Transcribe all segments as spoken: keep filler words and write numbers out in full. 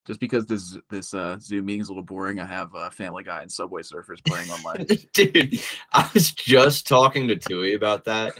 Just because this this uh, Zoom meeting is a little boring, I have uh, Family Guy and Subway Surfers playing online. Dude, I was just talking to Tui about that.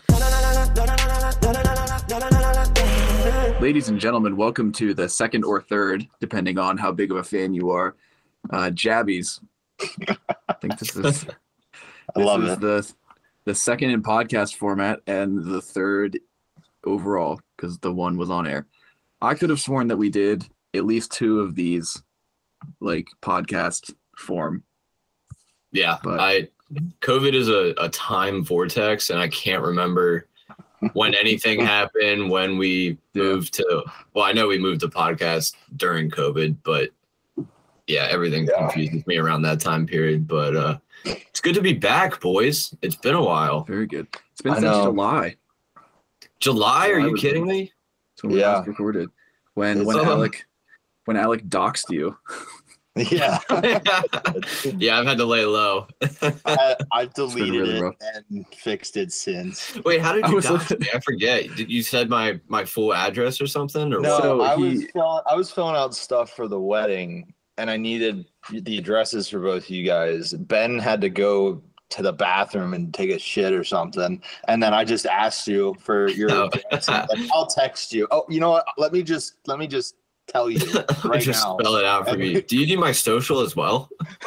Ladies and gentlemen, welcome to the second or third, depending on how big of a fan you are, uh, Jabbies. I think this is, this I love is it. the the second in podcast format and the third overall because the one was on air. I could have sworn that we did at least two of these, like podcast form. Yeah, But- I COVID is a, a time vortex, and I can't remember when anything happened, when we moved to, well, I know we moved to podcast during COVID, but yeah, everything Yeah. confuses me around that time period. But uh, it's good to be back, boys. It's been a while. Very good. It's been I since know. July. July, are July you was- kidding me? That's when we Yeah. last recorded. When It's, when um, Alec when Alec doxed you. Yeah, Yeah, I've had to lay low. I, I've deleted really it rough. and fixed it since. Wait, how did I you was dox looking- me? I forget. Did you said my my full address or something? Or No, what? So I he- was filling, I was filling out stuff for the wedding, and I needed the addresses for both of you guys. Ben had to go to the bathroom and take a shit or something, and then I just asked you for your Oh. address. And I'm like, I'll text you. Oh, you know what? Let me just let me just tell you right Just now. spell it out for me. Do you need my social as well?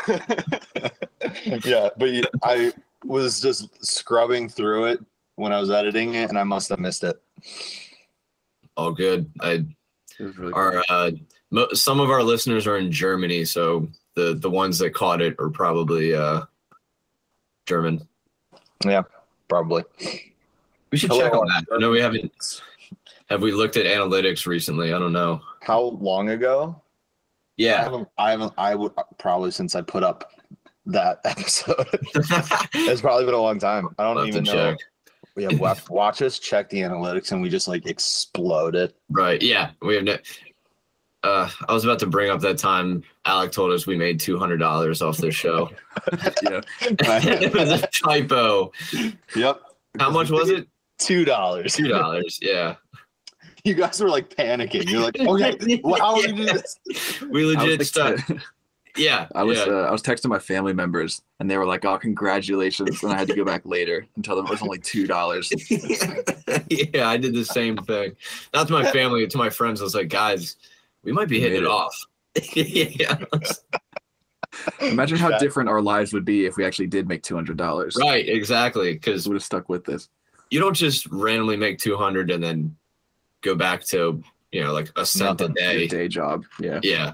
Yeah, but you, I was just scrubbing through it when I was editing it, and I must have missed it. All good. I It was really our uh, mo- some of our listeners are in Germany, so the the ones that caught it are probably uh, German. Probably. We should Hello, check on our that. No, we haven't. Have we looked at analytics recently? I don't know. How long ago? I Yeah. haven't. I haven't. I would probably since I put up that episode. It's probably been a long time. I don't I'll have even to know. check. We have watch, watch us check the analytics, and we just like exploded. Right. Yeah. We have. No, uh, I was about to bring up that time Alec told us we made two hundred dollars off this show. yeah. It was a typo. Yep. How much was it? Two dollars. Two dollars. Yeah. You guys were like panicking. You're like, okay, well, how do we do this? We I was, legit text- stuck. Yeah. I was yeah. uh, I was texting my family members and they were like, "Oh, congratulations!" And I had to go back later and tell them it was only two dollars. Yeah, I did the same thing. Not to my family, to my friends. I was like, guys, we might be We hitting made it it. off. Yeah. Imagine how Yeah. different our lives would be if we actually did make two hundred dollars. Right, exactly. Because Would have stuck with this. you don't just randomly make two hundred and then go back to, you know, like a cent a Nothing. Your day. day job. Yeah. Yeah.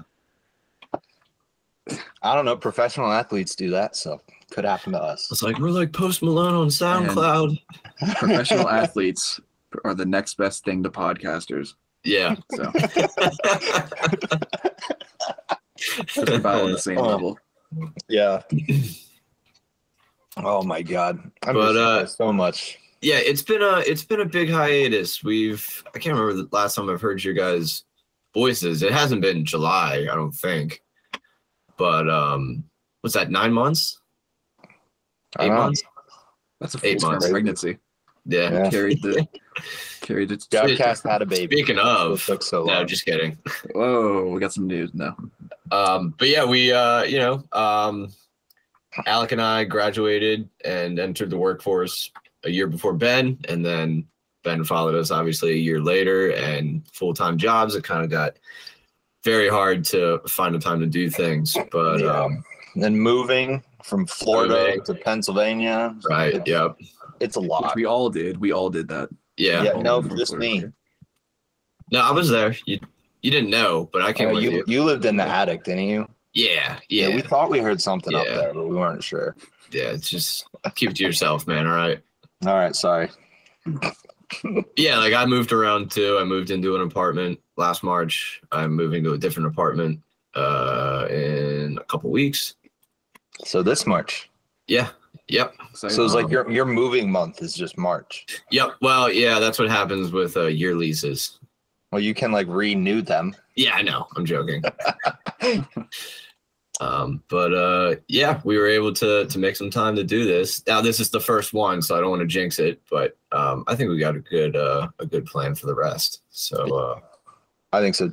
I don't know. Professional athletes do that, so could happen to us. It's like, we're like Post Malone on SoundCloud. Professional athletes are the next best thing to podcasters. Yeah. So it's about on the same Oh. level. Yeah. Oh my god. I But, miss you uh, guys so much. Yeah, it's been a it's been a big hiatus. We've I can't remember the last time I've heard your guys' voices. It hasn't been July, I don't think. But um what's that, nine months? I Eight don't know. months? That's a Eight full months. pregnancy. Yeah. Yeah. Carried the carried it. Godcast had a baby. Speaking of, It took so no, long. just kidding. Whoa, we got some news now. Um, but yeah, we uh, you know, um Alec and I graduated and entered the workforce a year before Ben, and then Ben followed us obviously a year later, and full-time jobs. It kind of got very hard to find the time to do things. But Yeah. um Then moving from Florida Moving. to Pennsylvania. right, It's, yep. it's a Which lot. we all did. We all did that. Yeah. Yeah, All no, moving just forward. me. No, I was there. You you didn't know, but I came Oh, with you, you. you lived in the attic, didn't you? Yeah, yeah. we thought we heard something up Yeah. there, but we weren't sure. Yeah, it's just keep it to yourself, man. All right. All right, sorry. Yeah, like I moved around too. I moved into an apartment last March. I'm moving to a different apartment uh in a couple weeks. So this March. Yeah. Yep. So, So it's like um, your your moving month is just March. Yep. Well, yeah, that's what happens with uh, year leases. Well, you can like renew them. Yeah, I know. I'm joking. um, but uh, yeah, we were able to to make some time to do this. Now, this is the first one, so I don't want to jinx it, but um, I think we got a good uh, a good plan for the rest. So uh, I think so too.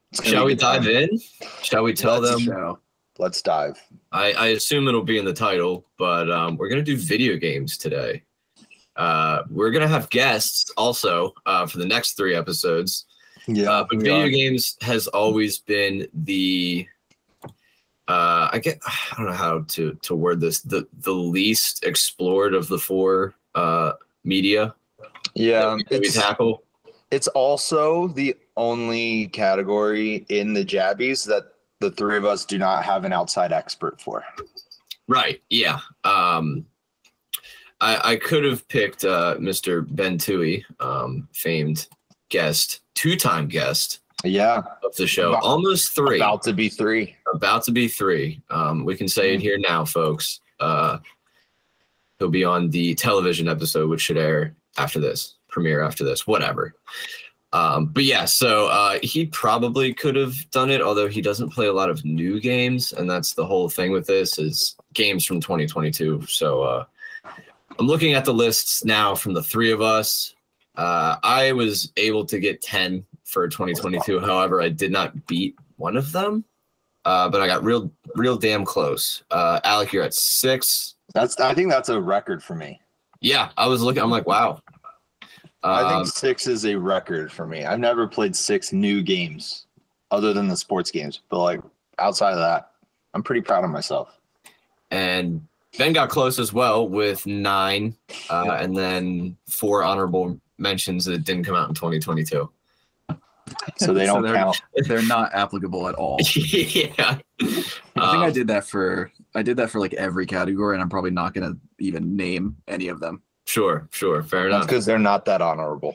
It's gonna Shall be we good time. dive in? Shall we tell Let's them? Show. Let's dive. I, I assume it'll be in the title, but um, we're going to do video games today. Uh, we're going to have guests also uh, for the next three episodes. Yeah, Uh, but video games has always been the, uh, I get, I don't know how to, to word this, the, the least explored of the four uh, media yeah. that we, that we It's, tackle. it's also the only category in the Jabbies that the three of us do not have an outside expert for. Right. Yeah. Um, I, I could have picked uh, Mister Ben Toohey, um, famed guest, two-time guest Yeah, of the show, About- almost three, about, about to be three. to be three. Um, we can say it here now, folks. Uh, he'll be on the television episode, which should air after this, premiere after this, whatever. Um, but yeah, so uh, he probably could have done it, although he doesn't play a lot of new games, and that's the whole thing with this is games from twenty twenty-two. So uh, I'm looking at the lists now from the three of us. Uh, I was able to get ten for twenty twenty-two. However, I did not beat one of them, uh, but I got real, real damn close. Uh, Alec, you're at six. That's I think that's a record for me. Yeah, I was looking. I'm like, wow. I Um, think six is a record for me. I've never played six new games other than the sports games, but like outside of that, I'm pretty proud of myself. and Ben got close as well with nine, uh, and then four honorable mentions that didn't come out in twenty twenty-two. So they don't they're, count. They're not applicable at all. Yeah. I think Um, I did that for I did that for like every category, and I'm probably not gonna even name any of them. Sure, sure. Fair That's enough. because they're not that honorable.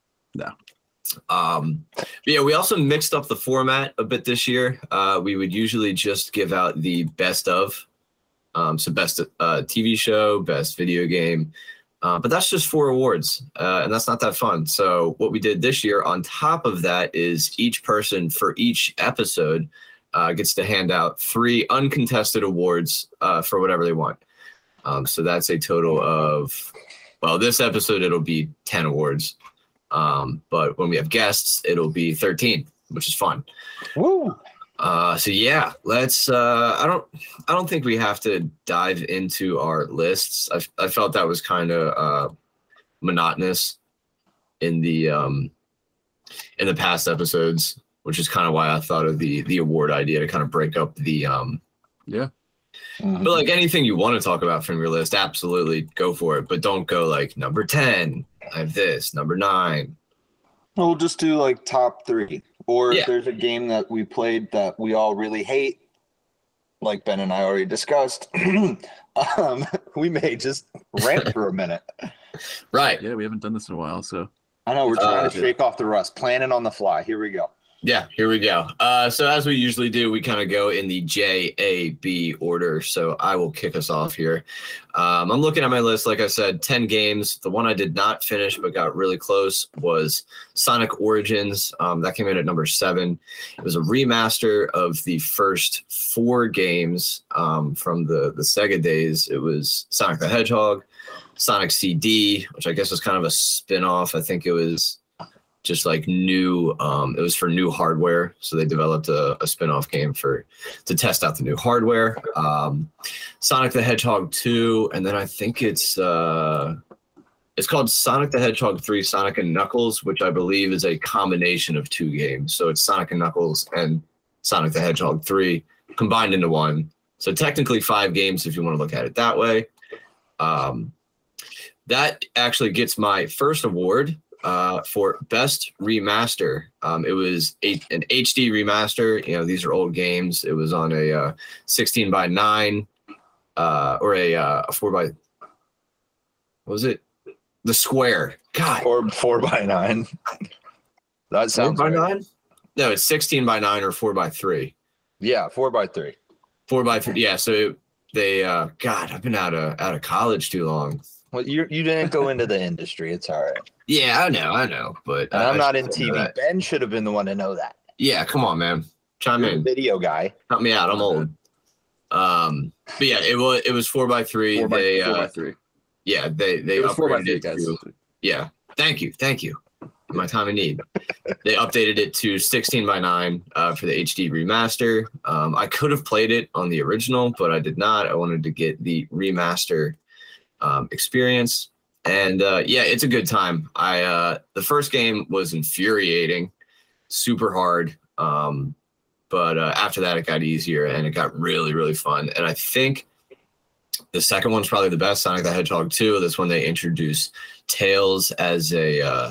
Um, but yeah, we also mixed up the format a bit this year. Uh, we would usually just give out the best of. Um, so best uh, T V show, best video game. Uh, but that's just four awards, uh, and that's not that fun. So what we did this year on top of that is each person for each episode uh, gets to hand out three uncontested awards uh, for whatever they want. Um, so that's a total of, well, this episode, it'll be ten awards. Um, but when we have guests, it'll be thirteen, which is fun. Woo! Uh, so yeah, let's, uh, I don't, I don't think we have to dive into our lists. I, I felt that was kind of, uh, monotonous in the, um, in the past episodes, which is kind of why I thought of the, the award idea to kind of break up the, um, Yeah. Mhm. but like anything you want to talk about from your list, absolutely go for it. But don't go like number ten, I have this, number nine. We'll just do like top three. Or Yeah. if there's a game that we played that we all really hate, like Ben and I already discussed, um, we may just rant for a minute. Right. Yeah, we haven't done this in a while, so I know we're trying Uh, to shake off the rust, planning on the fly. Here we go. Yeah, here we go. Uh, so as we usually do, we kind of go in the J, A, B order. So I will kick us off here. Um, I'm looking at my list. Like I said, ten games. The one I did not finish but got really close was Sonic Origins. Um, that came in at number seven. It was a remaster of the first four games um, from the, the Sega days. It was Sonic the Hedgehog, Sonic C D, which I guess was kind of a spin-off. I think it was just like new, um, it was for new hardware. So they developed a, a spin-off game for, to test out the new hardware. Um, Sonic the Hedgehog two, and then I think it's, uh, it's called Sonic the Hedgehog three, Sonic and Knuckles, which I believe is a combination of two games. So it's Sonic and Knuckles and Sonic the Hedgehog three combined into one. So technically five games if you want to look at it that way. Um, that actually gets my first award. Uh, for best remaster. Um, it was a, an H D remaster. You know, these are old games. It was on a uh, sixteen by nine uh, or a, uh, a four by, what was it? The Square. God. Or four by nine. That Four sounds by right. nine? No, it's sixteen by nine or four by three. Yeah, four by three. Four by three. Yeah. So they, uh, God, I've been out of, out of college too long. Well, you you didn't go into the industry. It's all right. Yeah, I know, I know, but And I- I'm I not in should T know V. that. Ben should have been the one to know that. Yeah, come on, man. Chime You're a in. video guy. Help me out. I'm old. Um, but yeah, it was it was four by three. four by, they four uh, by three. yeah, they they It was four by upgraded three, it guys. to- yeah. Thank you, thank you. in my time of need. They updated it to sixteen by nine uh, for the H D remaster. Um, I could have played it on the original, but I did not. I wanted to get the remaster um, experience. And uh, yeah, it's a good time. I uh, the first game was infuriating, super hard. Um, but uh, after that, it got easier and it got really, really fun. And I think the second one's probably the best, Sonic the Hedgehog two. That's when they introduced Tails as a uh,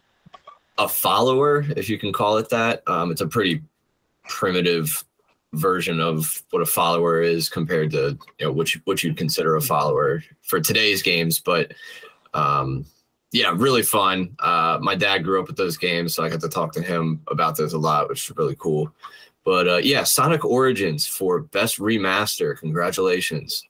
a follower, if you can call it that. Um, it's a pretty primitive version of what a follower is compared to, you know, what you, what you'd consider a follower for today's games. But um, yeah, really fun. Uh, my dad grew up with those games, so I got to talk to him about those a lot, which is really cool. But uh, yeah, Sonic Origins for Best Remaster. Congratulations.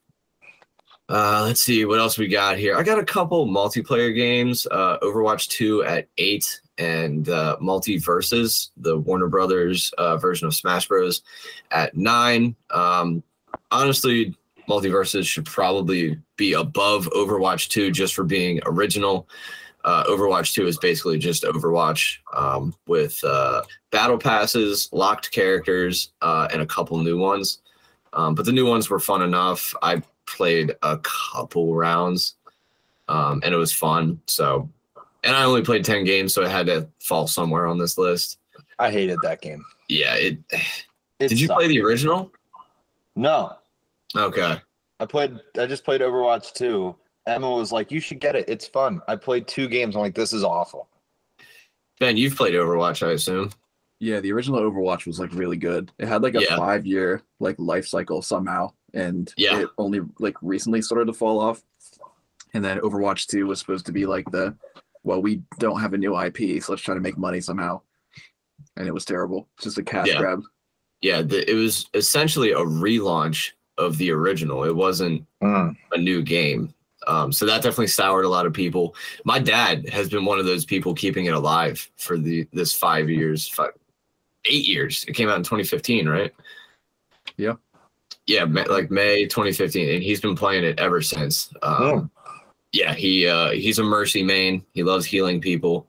Uh, let's see what else we got here. I got a couple multiplayer games, uh, Overwatch two at eight and uh, Multiverses, the Warner Brothers uh, version of Smash Bros. At nine. Um, honestly, Multiverses should probably be above Overwatch two just for being original. Uh, Overwatch two is basically just Overwatch um, with uh, battle passes, locked characters, uh, and a couple new ones. Um, but the new ones were fun enough. I played a couple rounds um, and it was fun. So, and I only played ten games, so it had to fall somewhere on this list. I hated that game. Yeah. It, It did you sucked. play the original? No, Okay. I played. I just played Overwatch two. Emma was like, "You should get it. It's fun." I played two games. I'm like, "This is awful." Ben, you've played Overwatch, I assume. Yeah, the original Overwatch was like really good. It had like a Yeah. five year like life cycle somehow, and Yeah. it only like recently started to fall off. And then Overwatch two was supposed to be like the, well, we don't have a new I P, so let's try to make money somehow. And it was terrible. Just a cash Yeah. grab. Yeah, the, it was essentially a relaunch of the original. It wasn't Mm. a new game. Um, so that definitely soured a lot of people. My dad has been one of those people keeping it alive for the this five years, five, eight years. It came out in twenty fifteen, right? Yeah. Yeah, ma- like May twenty fifteen, and he's been playing it ever since. Um, Oh. Yeah, he uh, he's a Mercy main. He loves healing people.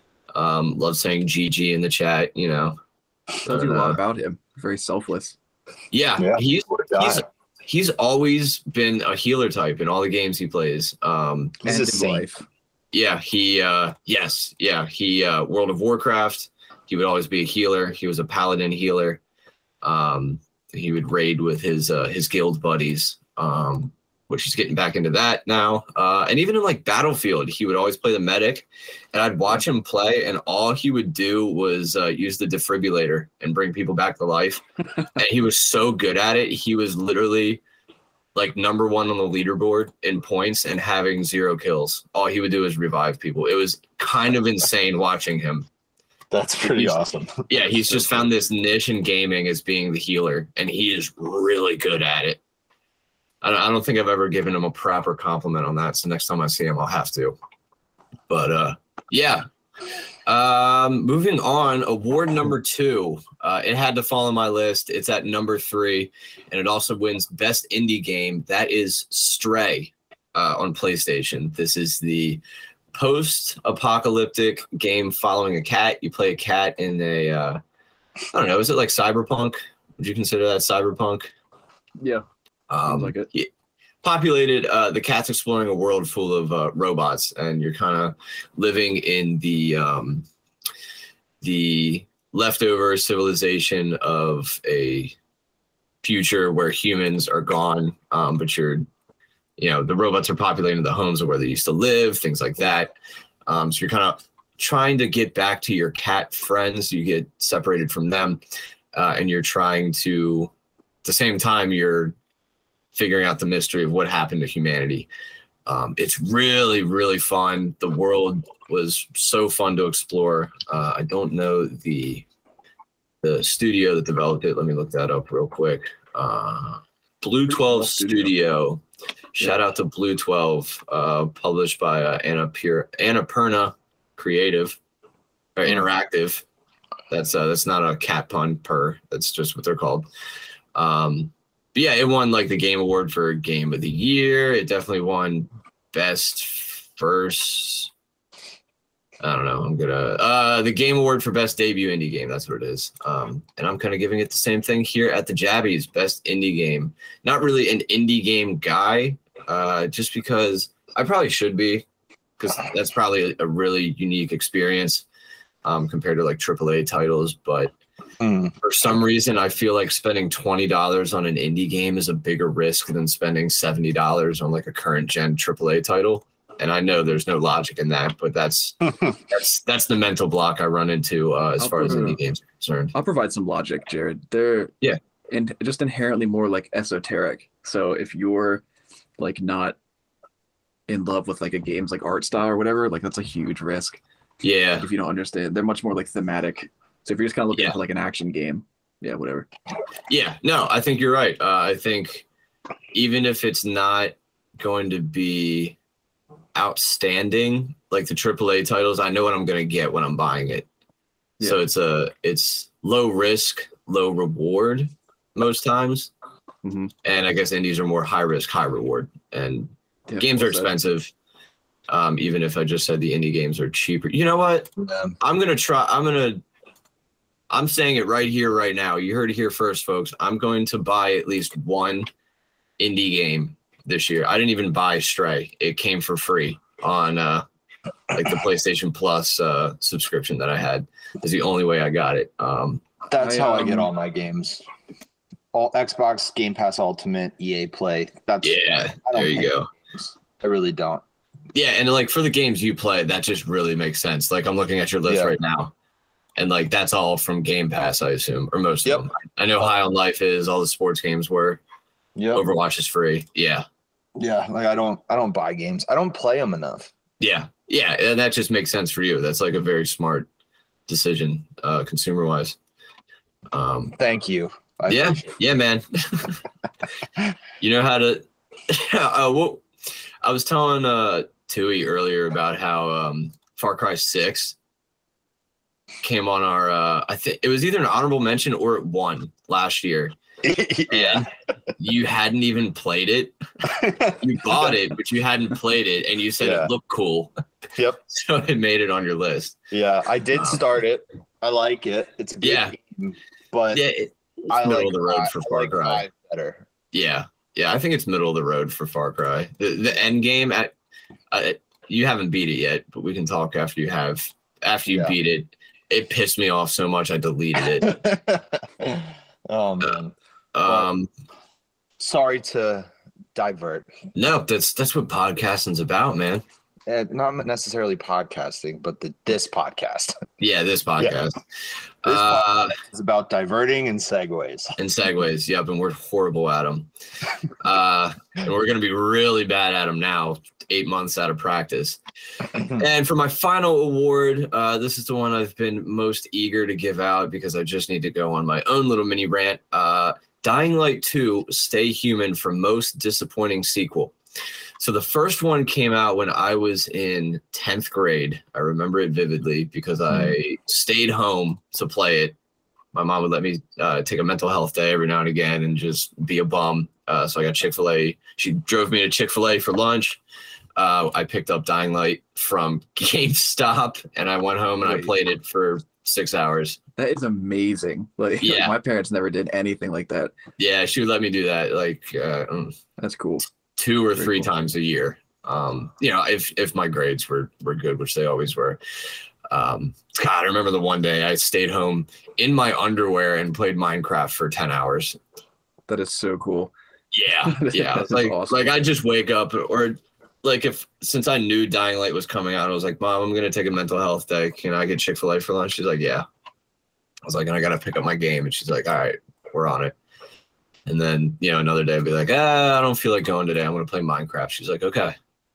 Um, loves saying G G in the chat. You know. Tells you a Uh, lot about him. Very selfless. Yeah, Yeah. he's What a he's guy. he's always been a healer type in all the games he plays. Um, He's And a in saint. life. yeah, he uh, yes, yeah, he uh, World of Warcraft. He would always be a healer. He was a paladin healer. Um, he would raid with his uh, his guild buddies, um, which he's getting back into that now. Uh, and even in like Battlefield, he would always play the medic, and I'd watch him play, and all he would do was uh, use the defibrillator and bring people back to life. And he was so good at it. He was literally like number one on the leaderboard in points and having zero kills. All he would do is revive people. It was kind of insane watching him. That's pretty He's- awesome. Yeah, he's just found this niche in gaming as being the healer, and he is really good at it. I don't, I don't think I've ever given him a proper compliment on that, so next time I see him, I'll have to. But uh, yeah. Um, moving on, award number two. Uh, it had to fall on my list. It's at number three, and it also wins Best Indie Game. That is Stray uh, on PlayStation. This is the post-apocalyptic game following a cat. You play a cat in a, uh, I don't know, is it like cyberpunk? Would you consider that cyberpunk? Yeah. Um, Sounds like it. yeah, populated, uh, the cat's exploring a world full of uh, robots, and you're kind of living in the um, the leftover civilization of a future where humans are gone, um, but you're, you know, the robots are populating the homes of where they used to live, things like that. Um, so you're kind of trying to get back to your cat friends. You get separated from them, uh, and you're trying to, at the same time, you're figuring out the mystery of what happened to humanity. Um, it's really, really fun. The world was so fun to explore. Uh, I don't know the the studio that developed it. Let me look that up real quick. Uh, Blue twelve Studio. Studio. Shout out to Blue twelve, uh, published by uh, Annapur- Annapurna Creative or Interactive. That's uh, that's not a cat pun per. That's just what they're called. Um, but yeah, it won like the Game Award for Game of the Year. It definitely won Best First I don't know. I'm gonna uh the Game Award for Best Debut Indie Game. That's what it is. Um, and I'm kind of giving it the same thing here at the Jabbies, Best Indie Game. Not really an indie game guy, uh, just because I probably should be, because that's probably a, a really unique experience um, compared to like triple A titles. But Mm. for some reason, I feel like spending twenty dollars on an indie game is a bigger risk than spending seventy dollars on like a current gen triple A title. And I know there's no logic in that, but that's that's that's the mental block I run into uh, as I'll far as put a- indie games are concerned. I'll provide some logic, Jared. They're Yeah. and just inherently more like esoteric. So if you're like not in love with like a game's like art style or whatever, like that's a huge risk Yeah, if you don't understand. They're much more like thematic. So if you're just kind of looking Yeah. for like an action game, yeah, whatever. yeah. No, I think you're right. Uh, I think even if it's not going to be outstanding like the triple A titles, I know what I'm going to get when I'm buying it. So Yeah. it's a it's low risk, low reward most times. Mhm. And I guess indies are more high risk, high reward. And Yeah, games well are said. expensive. Um, even if I just said the indie games are cheaper. You know what? Yeah. I'm gonna try. I'm gonna. I'm saying it right here, right now. You heard it here first, folks. I'm going to buy at least one indie game this year. I didn't even buy Stray. It came for free on uh, like the PlayStation Plus uh, subscription that I had. Is the only way I got it. Um, That's I, how I get um, all my games. All Xbox Game Pass Ultimate, E A Play. That's yeah, I don't there you pay go. games. I really don't. Yeah, and like for the games you play, that just really makes sense. Like I'm looking at your list Yeah. right now, and like that's all from Game Pass, I assume, or most Yep. of them. I know High on Life is, all the sports games were. Yep. Overwatch is free. Yeah, Yeah, like I don't I don't buy games. I don't play them enough. yeah, yeah, and that just makes sense for you. That's like a very smart decision, uh, consumer wise. Um, Thank you. I yeah, appreciate yeah, man. You know how to. uh, well, I was telling uh, Tui earlier about how um, Far Cry Six came on our. Uh, I think it was either an honorable mention or it won last year. it. yeah. And you hadn't even played it. You bought it, but you hadn't played it, and you said Yeah. it looked cool. Yep. So it made it on your list. Yeah. I did Um, start it. I like it. It's a good Yeah. game, but Yeah, it, it's I middle like of the road five- for I Far like Cry. five better. Yeah, yeah, I think it's middle of the road for Far Cry. The the end game at uh, you haven't beat it yet, but we can talk after you have. After you Yeah. beat it, it pissed me off so much I deleted it. Oh man. Um, Sorry to divert. no, that's that's what podcasting's about, man. Uh, not necessarily podcasting, but the this podcast. Yeah, this podcast. This Uh, It's about diverting and segues. and segues. Yep, and we're horrible at them. Uh, and we're gonna be really bad at them now. Eight months out of practice. And for my final award, uh, this is the one I've been most eager to give out because I just need to go on my own little mini rant. Uh, Dying Light two, Stay Human for most disappointing sequel. So the first one came out when I was in tenth grade. I remember it vividly because I stayed home to play it. My mom would let me uh, take a mental health day every now and again and just be a bum. Uh, so I got Chick-fil-A. She drove me to Chick-fil-A for lunch. Uh, I picked up Dying Light from GameStop and I went home and I Wait. played it for six hours. That is amazing. Like Yeah. my parents never did anything like that. Yeah, she would let me do that like uh, mm, That's cool. two or Very three cool. times a year. Um, you know, if if my grades were were good, which they always were. Um, God, I remember the one day I stayed home in my underwear and played Minecraft for ten hours. That is so cool. Yeah, yeah. That is like awesome. like I just wake up or like if since I knew Dying Light was coming out, I was like, Mom, I'm gonna take a mental health day. Can I get Chick-fil-A for lunch? She's like, yeah. I was like, and I gotta pick up my game. And she's like, all right, we're on it. And then, you know, another day I'd be like, ah, I don't feel like going today. I'm gonna play Minecraft. She's like, okay.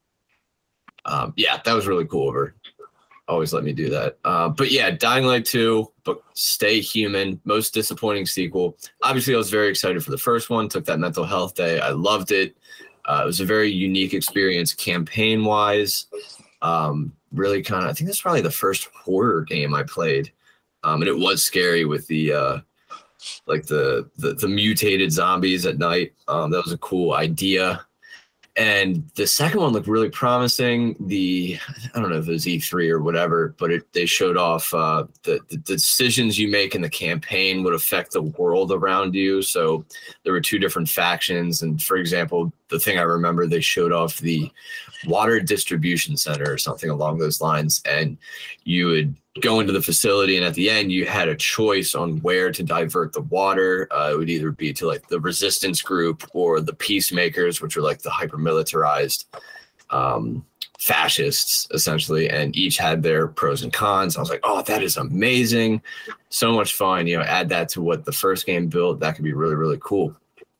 Um, yeah, that was really cool of her. Always let me do that. Uh, but yeah, Dying Light two, but Stay Human, most disappointing sequel. Obviously, I was very excited for the first one. Took that mental health day. I loved it. Uh, it was a very unique experience campaign wise. Um, really kind of, I think that's probably the first horror game I played. Um, and it was scary with the, uh, like the, the, the mutated zombies at night. Um, that was a cool idea. And the second one looked really promising. The I don't know if it was E three or whatever, but it, they showed off uh, the, the decisions you make in the campaign would affect the world around you. So there were two different factions. And for example, the thing I remember, they showed off the water distribution center or something along those lines. And you would go into the facility, and at the end you had a choice on where to divert the water. Uh, it would either be to like the resistance group or the peacemakers, which are like the hyper militarized um, fascists essentially. And each had their pros and cons. I was like, oh, that is amazing. So much fun. You know, add that to what the first game built. That could be really, really cool.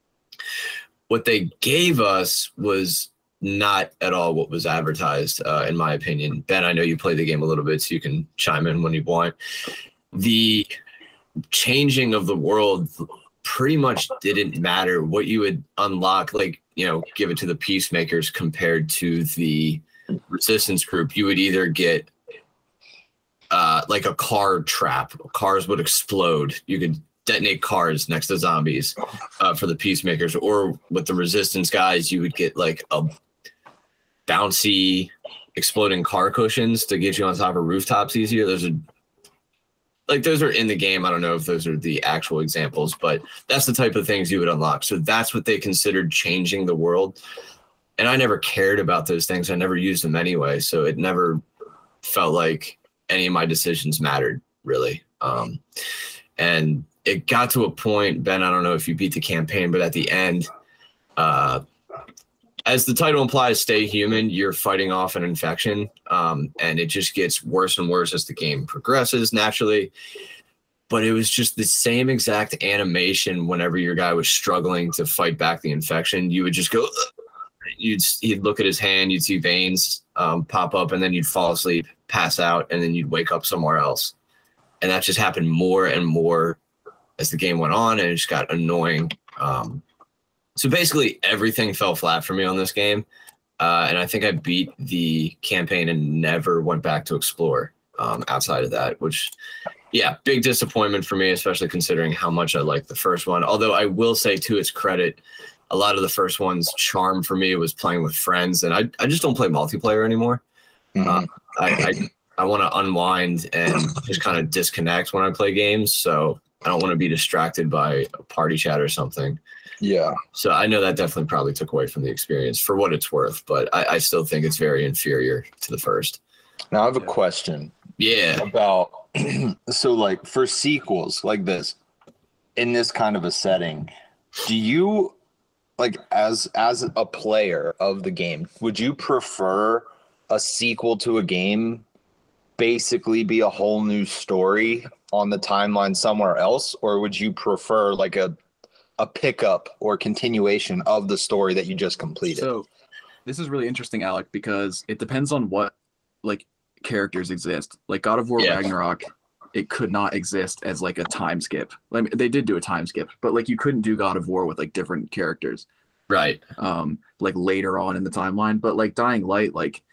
What they gave us was not at all what was advertised, uh, in my opinion. Ben, I know you played the game a little bit, so you can chime in when you want. The changing of the world pretty much didn't matter. What you would unlock, like, you know, give it to the peacemakers compared to the resistance group, you would either get uh, like a car trap. Cars would explode. You could detonate cars next to zombies uh, for the peacemakers, or with the resistance guys, you would get like a bouncy exploding car cushions to get you on top of rooftops easier. Those are like those are in the game. I don't know if those are the actual examples, but that's the type of things you would unlock. So that's what they considered changing the world. And I never cared about those things. I never used them anyway. So it never felt like any of my decisions mattered, really. Um, and it got to a point, Ben, I don't know if you beat the campaign, but at the end, uh, as the title implies, Stay Human, you're fighting off an infection, um, and it just gets worse and worse as the game progresses naturally. But it was just the same exact animation whenever your guy was struggling to fight back the infection. You would just go, you'd, you'd look at his hand, you'd see veins um, pop up, and then you'd fall asleep, pass out, and then you'd wake up somewhere else. And that just happened more and more as the game went on, and it just got annoying. Um, so basically everything fell flat for me on this game. Uh, and I think I beat the campaign and never went back to explore um, outside of that, which, yeah, big disappointment for me, especially considering how much I liked the first one. Although I will say, to its credit, a lot of the first one's charm for me was playing with friends, and I, I just don't play multiplayer anymore. Mm-hmm. uh, I, I, I want to unwind and just kind of disconnect when I play games. So I don't want to be distracted by a party chat or something. Yeah. So I know that definitely probably took away from the experience for what it's worth, but I, I still think it's very inferior to the first. Now I have a question. Yeah. About, so like for sequels like this, in this kind of a setting, do you, like as as a player of the game, would you prefer a sequel to a game basically be a whole new story on the timeline somewhere else, or would you prefer like a a pickup or continuation of the story that you just completed? So this is really interesting, Alec, because it depends on what like characters exist. Like God of War Yeah. Ragnarok, it could not exist as like a time skip. I mean, they did do a time skip, but like you couldn't do God of War with like different characters. Right. Um, like later on in the timeline. But like Dying Light, like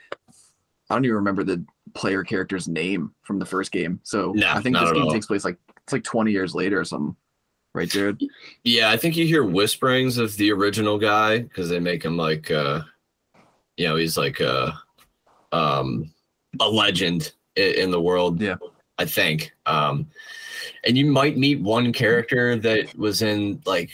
I don't even remember the player character's name from the first game. So No, I think not this at game all. takes place like it's like twenty years later or something. Right, Jared? Yeah, I think you hear whisperings of the original guy because they make him like, uh, you know, he's like a, um, a legend in, in the world. Yeah. I think. Um, and you might meet one character that was in like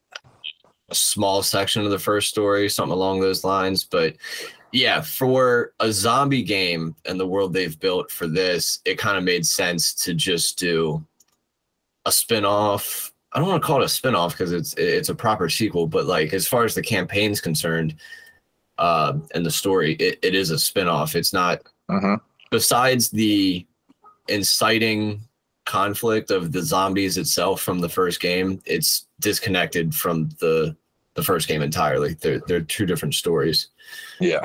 a small section of the first story, something along those lines. But yeah, for a zombie game and the world they've built for this, it kind of made sense to just do a spin-off. I don't want to call it a spin-off because it's it's a proper sequel, but like as far as the campaign's concerned, uh, and the story, it, it is a spin-off. It's not, Uh-huh. besides the inciting conflict of the zombies itself from the first game, it's disconnected from the the first game entirely. They're they're two different stories. Yeah.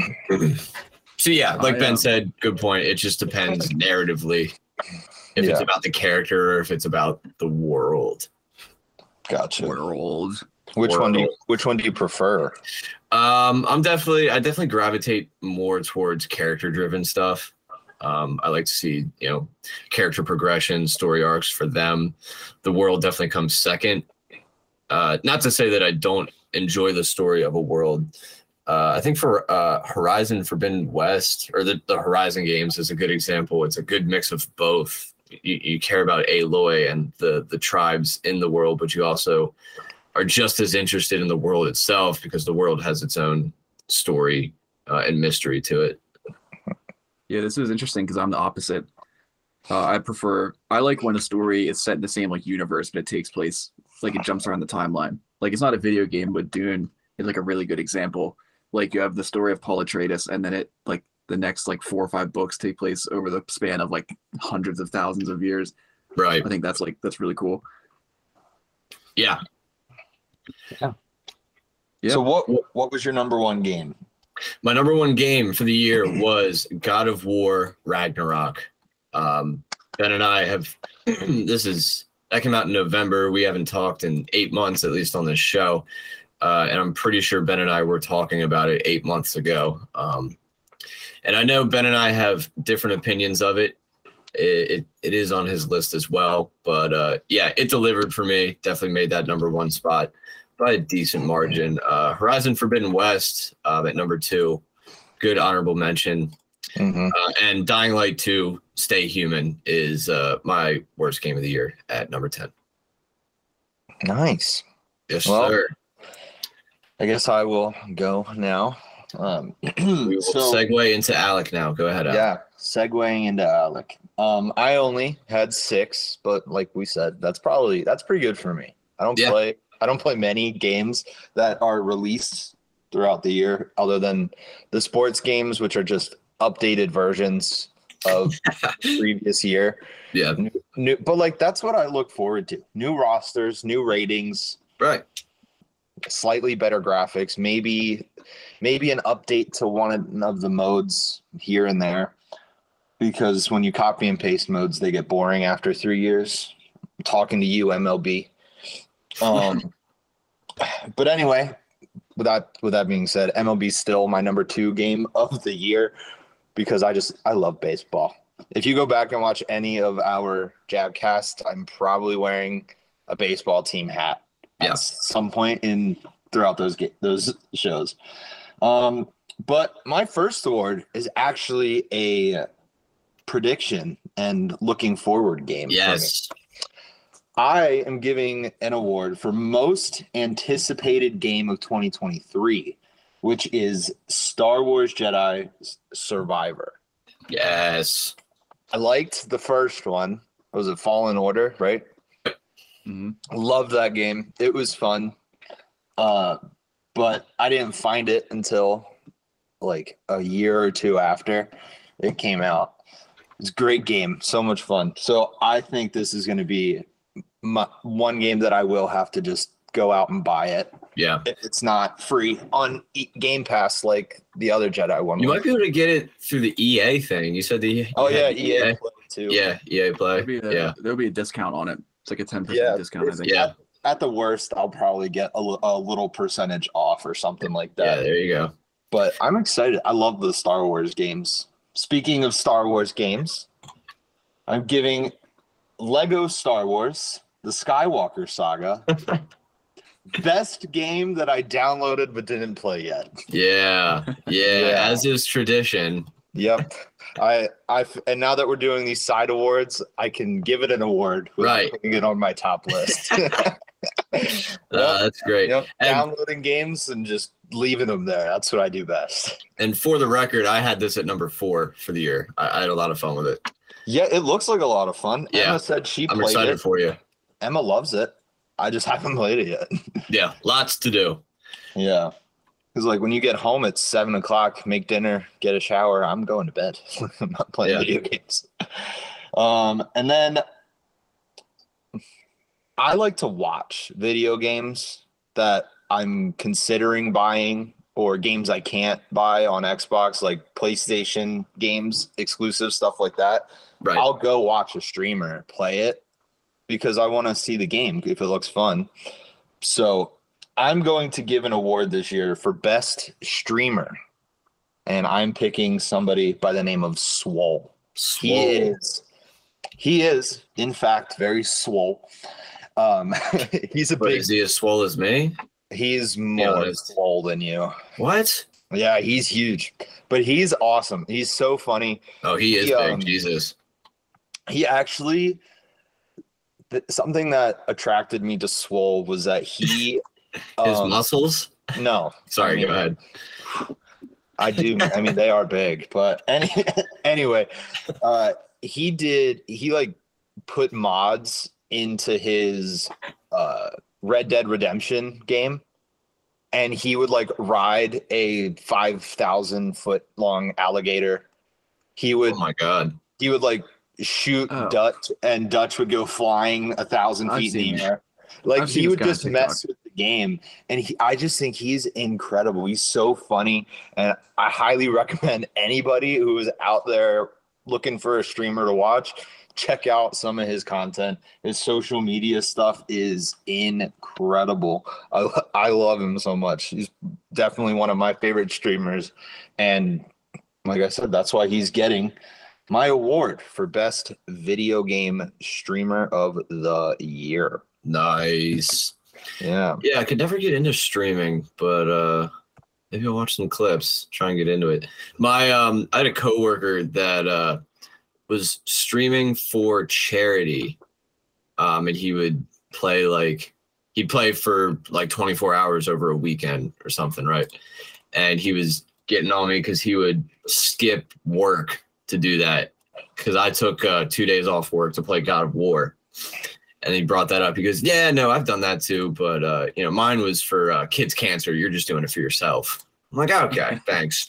So yeah, like I, Ben um, said, good point. It just depends narratively if it's Yeah. about the character or if it's about the world. Gotcha. World. Which one do you World. which one do you prefer? Um, I'm definitely I definitely gravitate more towards character driven stuff. Um, I like to see, you know, character progression, story arcs for them. The world definitely comes second. Uh, not to say that I don't enjoy the story of a world. Uh, I think for uh, Horizon Forbidden West, or the, the Horizon games is a good example. It's a good mix of both. You, you care about Aloy and the the tribes in the world, but you also are just as interested in the world itself because the world has its own story uh, and mystery to it. Yeah, this is interesting because I'm the opposite. Uh, I prefer, I like when a story is set in the same like universe, but it takes place, like it jumps around the timeline. Like it's not a video game, but Dune is like a really good example. Like you have the story of Paul Atreides, and then it like the next like four or five books take place over the span of like hundreds of thousands of years. Right. I think that's like, that's really cool. Yeah. Yeah. Yeah. So what what was your number one game? My number one game for the year was God of War Ragnarok. Um, Ben and I have, this is, that came out in November. We haven't talked in eight months, at least on this show. Uh, and I'm pretty sure Ben and I were talking about it eight months ago. Um, and I know Ben and I have different opinions of it. It, it, it is on his list as well. But uh, yeah, it delivered for me. Definitely made that number one spot by a decent margin. Uh, Horizon Forbidden West uh, at number two. Good honorable mention. Mm-hmm. Uh, and Dying Light two, Stay Human, is uh, my worst game of the year at number ten. Nice. Yes, Well, sir. I guess I will go now. Um, We will so, segue into Alec now. Go ahead, Alec. yeah, segueing into Alec. Um, I only had six, but like we said, that's probably that's pretty good for me. I don't Yeah. play I don't play many games that are released throughout the year, other than the sports games, which are just updated versions of previous year. Yeah, New, new, but like that's what I look forward to: new rosters, new ratings, right. slightly better graphics, maybe maybe an update to one of the modes here and there, because when you copy and paste modes, they get boring after three years. I'm talking to you, M L B. Um, but anyway, with that with that being said, M L B is still my number two game of the year because I just I love baseball. If you go back and watch any of our Jabcast, I'm probably wearing a baseball team hat Yeah. at some point in throughout those ga- those shows. Um, but my first award is actually a prediction and looking forward game. for me. Yes. I am giving an award for most anticipated game of twenty twenty-three, which is Star Wars Jedi Survivor. Yes. I liked the first one. Was it Fallen Order, right? Mhm. Loved that game. It was fun. Uh, but I didn't find it until like a year or two after it came out. It's a great game. So much fun. So I think this is going to be my one game that I will have to just go out and buy it. Yeah. If it's not free on E- Game Pass like the other Jedi one. You was. might be able to get it through the E A thing. You said the Oh you yeah, had E A Play too. Yeah, E A Play. There'll be, a, Yeah. there'll be a discount on it. It's like a ten percent Yeah, discount, I think. Yeah. At the worst, I'll probably get a, li- a little percentage off or something like Yeah, that. there you go. But I'm excited. I love the Star Wars games. Speaking of Star Wars games, I'm giving Lego Star Wars, the Skywalker Saga, best game that I downloaded but didn't play yet. Yeah. Yeah. Yeah. As is tradition. Yep. I I and now that we're doing these side awards, I can give it an award without Right. putting it on my top list. Uh, that's great. Yep. And- Downloading games and just leaving them there. That's what I do best. And for the record, I had this at number four for the year. I, I had a lot of fun with it. Yeah, it looks like a lot of fun. Yeah. Emma said she I'm played excited it. for you. Emma loves it. I just haven't played it yet. Yeah. Lots to do. Yeah. Because like when you get home at seven o'clock, make dinner, get a shower, I'm going to bed. I'm not playing Yeah. video games. Um, and then I like to watch video games that I'm considering buying or games I can't buy on Xbox, like PlayStation games, exclusive stuff like that. Right. I'll go watch a streamer play it because I want to see the game if it looks fun. So I'm going to give an award this year for best streamer. And I'm picking somebody by the name of Swole. He Swole. is, he is, in fact, very swole. Um, he's a But big, is he as swole as me? he's more honest. swole than you. What? Yeah, he's huge, but he's awesome. He's so funny. Oh, he is He, big. um, Jesus. He actually, th- something that attracted me to Swole was that he, His um, muscles. no, Sorry, I mean, go ahead. I do. I mean, they are big, but any, anyway, uh, he did, he like put mods into his uh, Red Dead Redemption game. And he would like ride a five thousand foot long alligator. He would, Oh my god. he would like shoot Oh. Dutch, and Dutch would go flying a thousand I've feet in seen- the air. Like I've seen he this would guy on just mess with the game, and he, I just think he's incredible. He's so funny, and I highly recommend anybody who is out there looking for a streamer to watch, check out some of his content. His social media stuff is incredible. I, I love him so much. He's definitely one of my favorite streamers, and like I said, that's why he's getting my award for best video game streamer of the year. Nice. Yeah. Yeah, I could never get into streaming, but uh maybe I'll watch some clips, try and get into it. My um I had a coworker that uh was streaming for charity. Um and he would play like he'd play for like twenty-four hours over a weekend or something, right? And he was getting on me because he would skip work to do that. Because I took uh, two days off work to play God of War. And he brought that up. He goes, yeah, no, I've done that too. But, uh, you know, mine was for uh, kids' cancer. You're just doing it for yourself. I'm like, okay, thanks.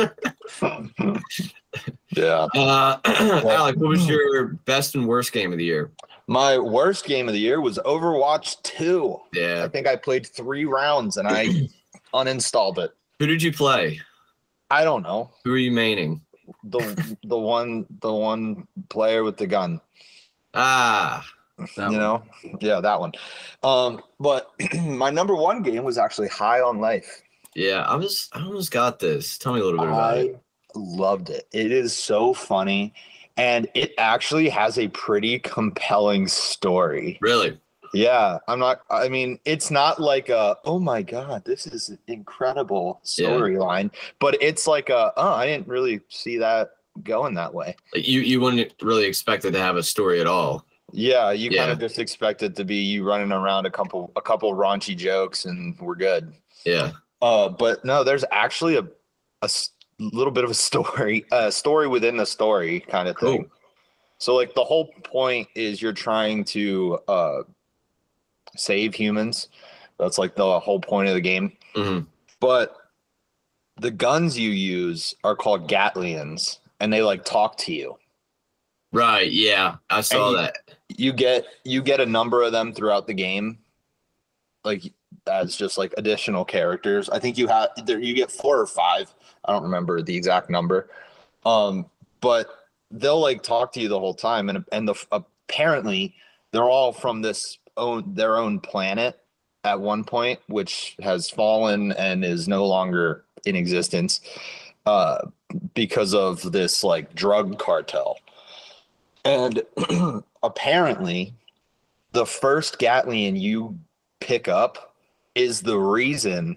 Yeah. uh, Alec, what was your best and worst game of the year? My worst game of the year was Overwatch two. I Yeah. think I played three rounds and I uninstalled it. Who did you play? I don't know. Who are you maining? The the one the one player with the gun. Ah, That you one. know? Yeah, that one. Um, but my number one game was actually High on Life. yeah, I was, I almost got this. Tell me a little bit about I it. loved it. It is so funny, and it actually has a pretty compelling story. Really? Yeah, I'm not. I mean, it's not like a oh my god, this is an incredible Yeah. storyline, but it's like a oh, I didn't really see that going that way. Like you, you wouldn't really expect it to have a story at all. Yeah, you Yeah. kind of just expect it to be you running around a couple a couple raunchy jokes and we're good. Yeah. Uh, but no, there's actually a a s- little bit of a story, a story within the story kind of thing. Cool. So like the whole point is you're trying to uh save humans. That's like the whole point of the game. hmm But the guns you use are called Gatlians, and they like talk to you. Right. Yeah, I saw And you- that. You get you get a number of them throughout the game, like as just like additional characters. I think you have there you get four or five. I don't remember the exact number. Um, but they'll like talk to you the whole time, and and the apparently they're all from this own their own planet at one point, which has fallen and is no longer in existence uh, because of this like drug cartel. And apparently, the first Gatlian you pick up is the reason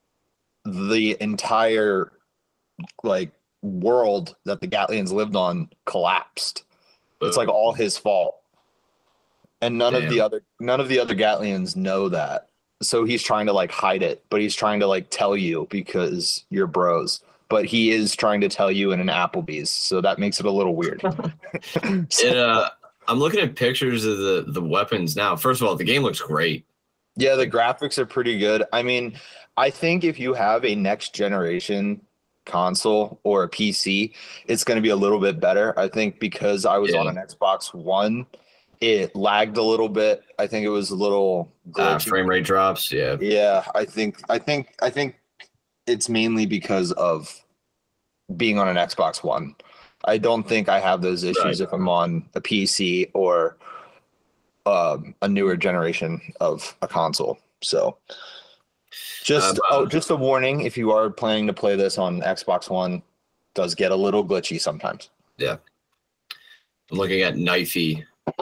the entire like world that the Gatlians lived on collapsed. It's like all his fault. And none of the Damn. other none of the other Gatlians know that. So he's trying to like hide it, but he's trying to like tell you because you're bros. But he is trying to tell you in an Applebee's, so that makes it a little weird. It, uh, I'm looking at pictures of the the weapons now. First of all, the game looks great. Yeah, the graphics are pretty good. I mean, I think if you have a next generation console or a P C, it's going to be a little bit better. I think because I was Yeah. on an Xbox One, it lagged a little bit. I think it was a little Uh, glitchy. frame rate drops. Yeah. Yeah, I think I think I think it's mainly because of being on an Xbox One. I don't think I have those issues Right. if I'm on a P C or um, a newer generation of a console. So just Um, oh, just a warning: if you are planning to play this on Xbox One, it does get a little glitchy sometimes. I'm looking at Knifey.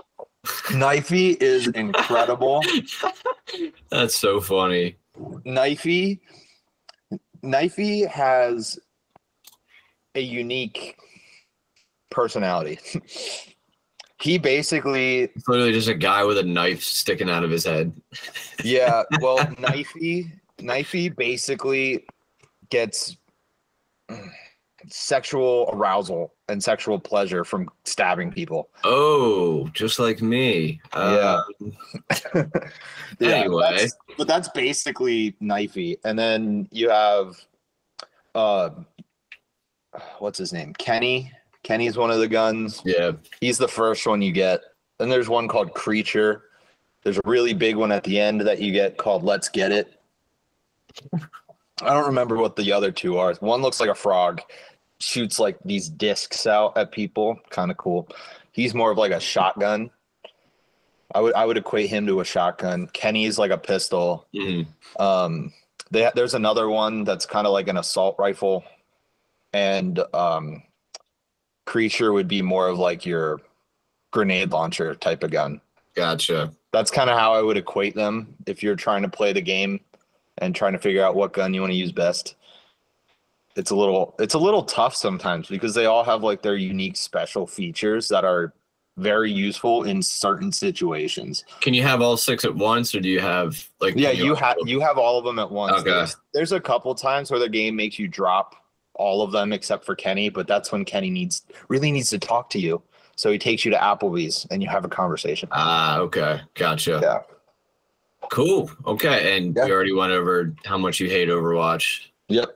Knifey is incredible. That's so funny. Knifey, Knifey has a unique personality. He basically, It's literally just a guy with a knife sticking out of his head. yeah, well, Knifey, Knifey basically gets sexual arousal and sexual pleasure from stabbing people. Oh, just like me. Uh, Yeah. Yeah, Anyway. that's- but that's basically Knifey. And then you have, uh, what's his name? Kenny. Kenny's one of the guns. Yeah. He's the first one you get. Then there's one called Creature. There's a really big one at the end that you get called Let's Get It. I don't remember what the other two are. One looks like a frog, shoots like these discs out at people. Kind of cool. He's more of like a shotgun. I would I would equate him to a shotgun. Kenny's like a pistol. Mhm. Um, they, there's another one that's kind of like an assault rifle, and um, Creature would be more of like your grenade launcher type of gun. Gotcha. That's kind of how I would equate them if you're trying to play the game and trying to figure out what gun you want to use best. It's a little it's a little tough sometimes because they all have like their unique special features that are very useful in certain situations. Can you have all six at once, or do you have like? Yeah, can you have you have all of them at once. Okay. There's, there's a couple times where the game makes you drop all of them except for Kenny, but that's when Kenny needs really needs to talk to you. So he takes you to Applebee's and you have a conversation. Ah, okay, gotcha. Yeah. Cool. Okay, and Yeah. we already went over how much you hate Overwatch. Yep.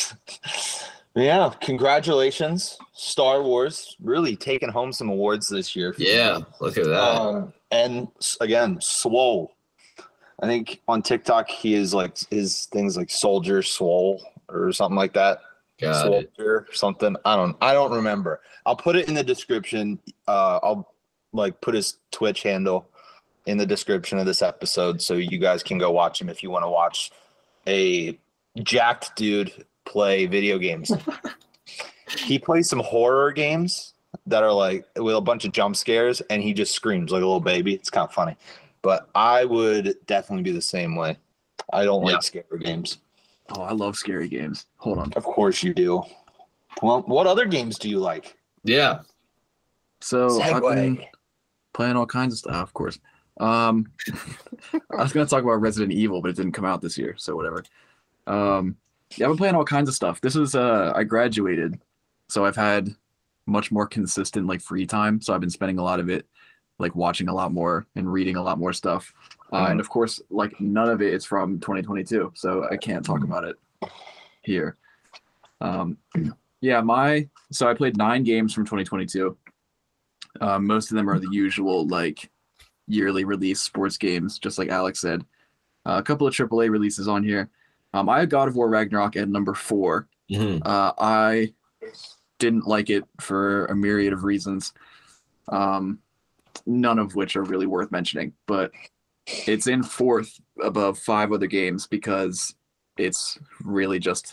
Yeah. Congratulations, Star Wars. Really taking home some awards this year. Yeah, look at that. Um, and s- again, Swole. I think on TikTok he is like his things like Soldier Swole or something like that. Got it. Soldier something. I don't. I don't remember. I'll put it in the description. Uh, I'll like put his Twitch handle in the description of this episode so you guys can go watch him if you want to watch a jacked dude play video games. He plays some horror games that are like with a bunch of jump scares and he just screams like a little baby. It's kind of funny. But I would definitely be the same way. I don't Yeah. like scary games. Oh, I love scary games. Hold on. Of course you do. Well, what other games do you like? Yeah. So I've been Segway. playing all kinds of stuff, of course. Um, I was gonna talk about Resident Evil, but it didn't come out this year, so whatever. Um, yeah, I've been playing all kinds of stuff. This is uh, I graduated, so I've had much more consistent like free time. So I've been spending a lot of it like watching a lot more and reading a lot more stuff. Uh, and of course, like none of it is from twenty twenty-two, so I can't talk about it here. Um, yeah, my so I played nine games from twenty twenty-two. Uh, most of them are the usual like yearly release sports games, just like Alex said. Uh, a couple of triple A releases on here. Um, I had God of War Ragnarok at number four. Mhm. Uh, I didn't like it for a myriad of reasons, um, none of which are really worth mentioning. But it's in fourth above five other games because it's really just,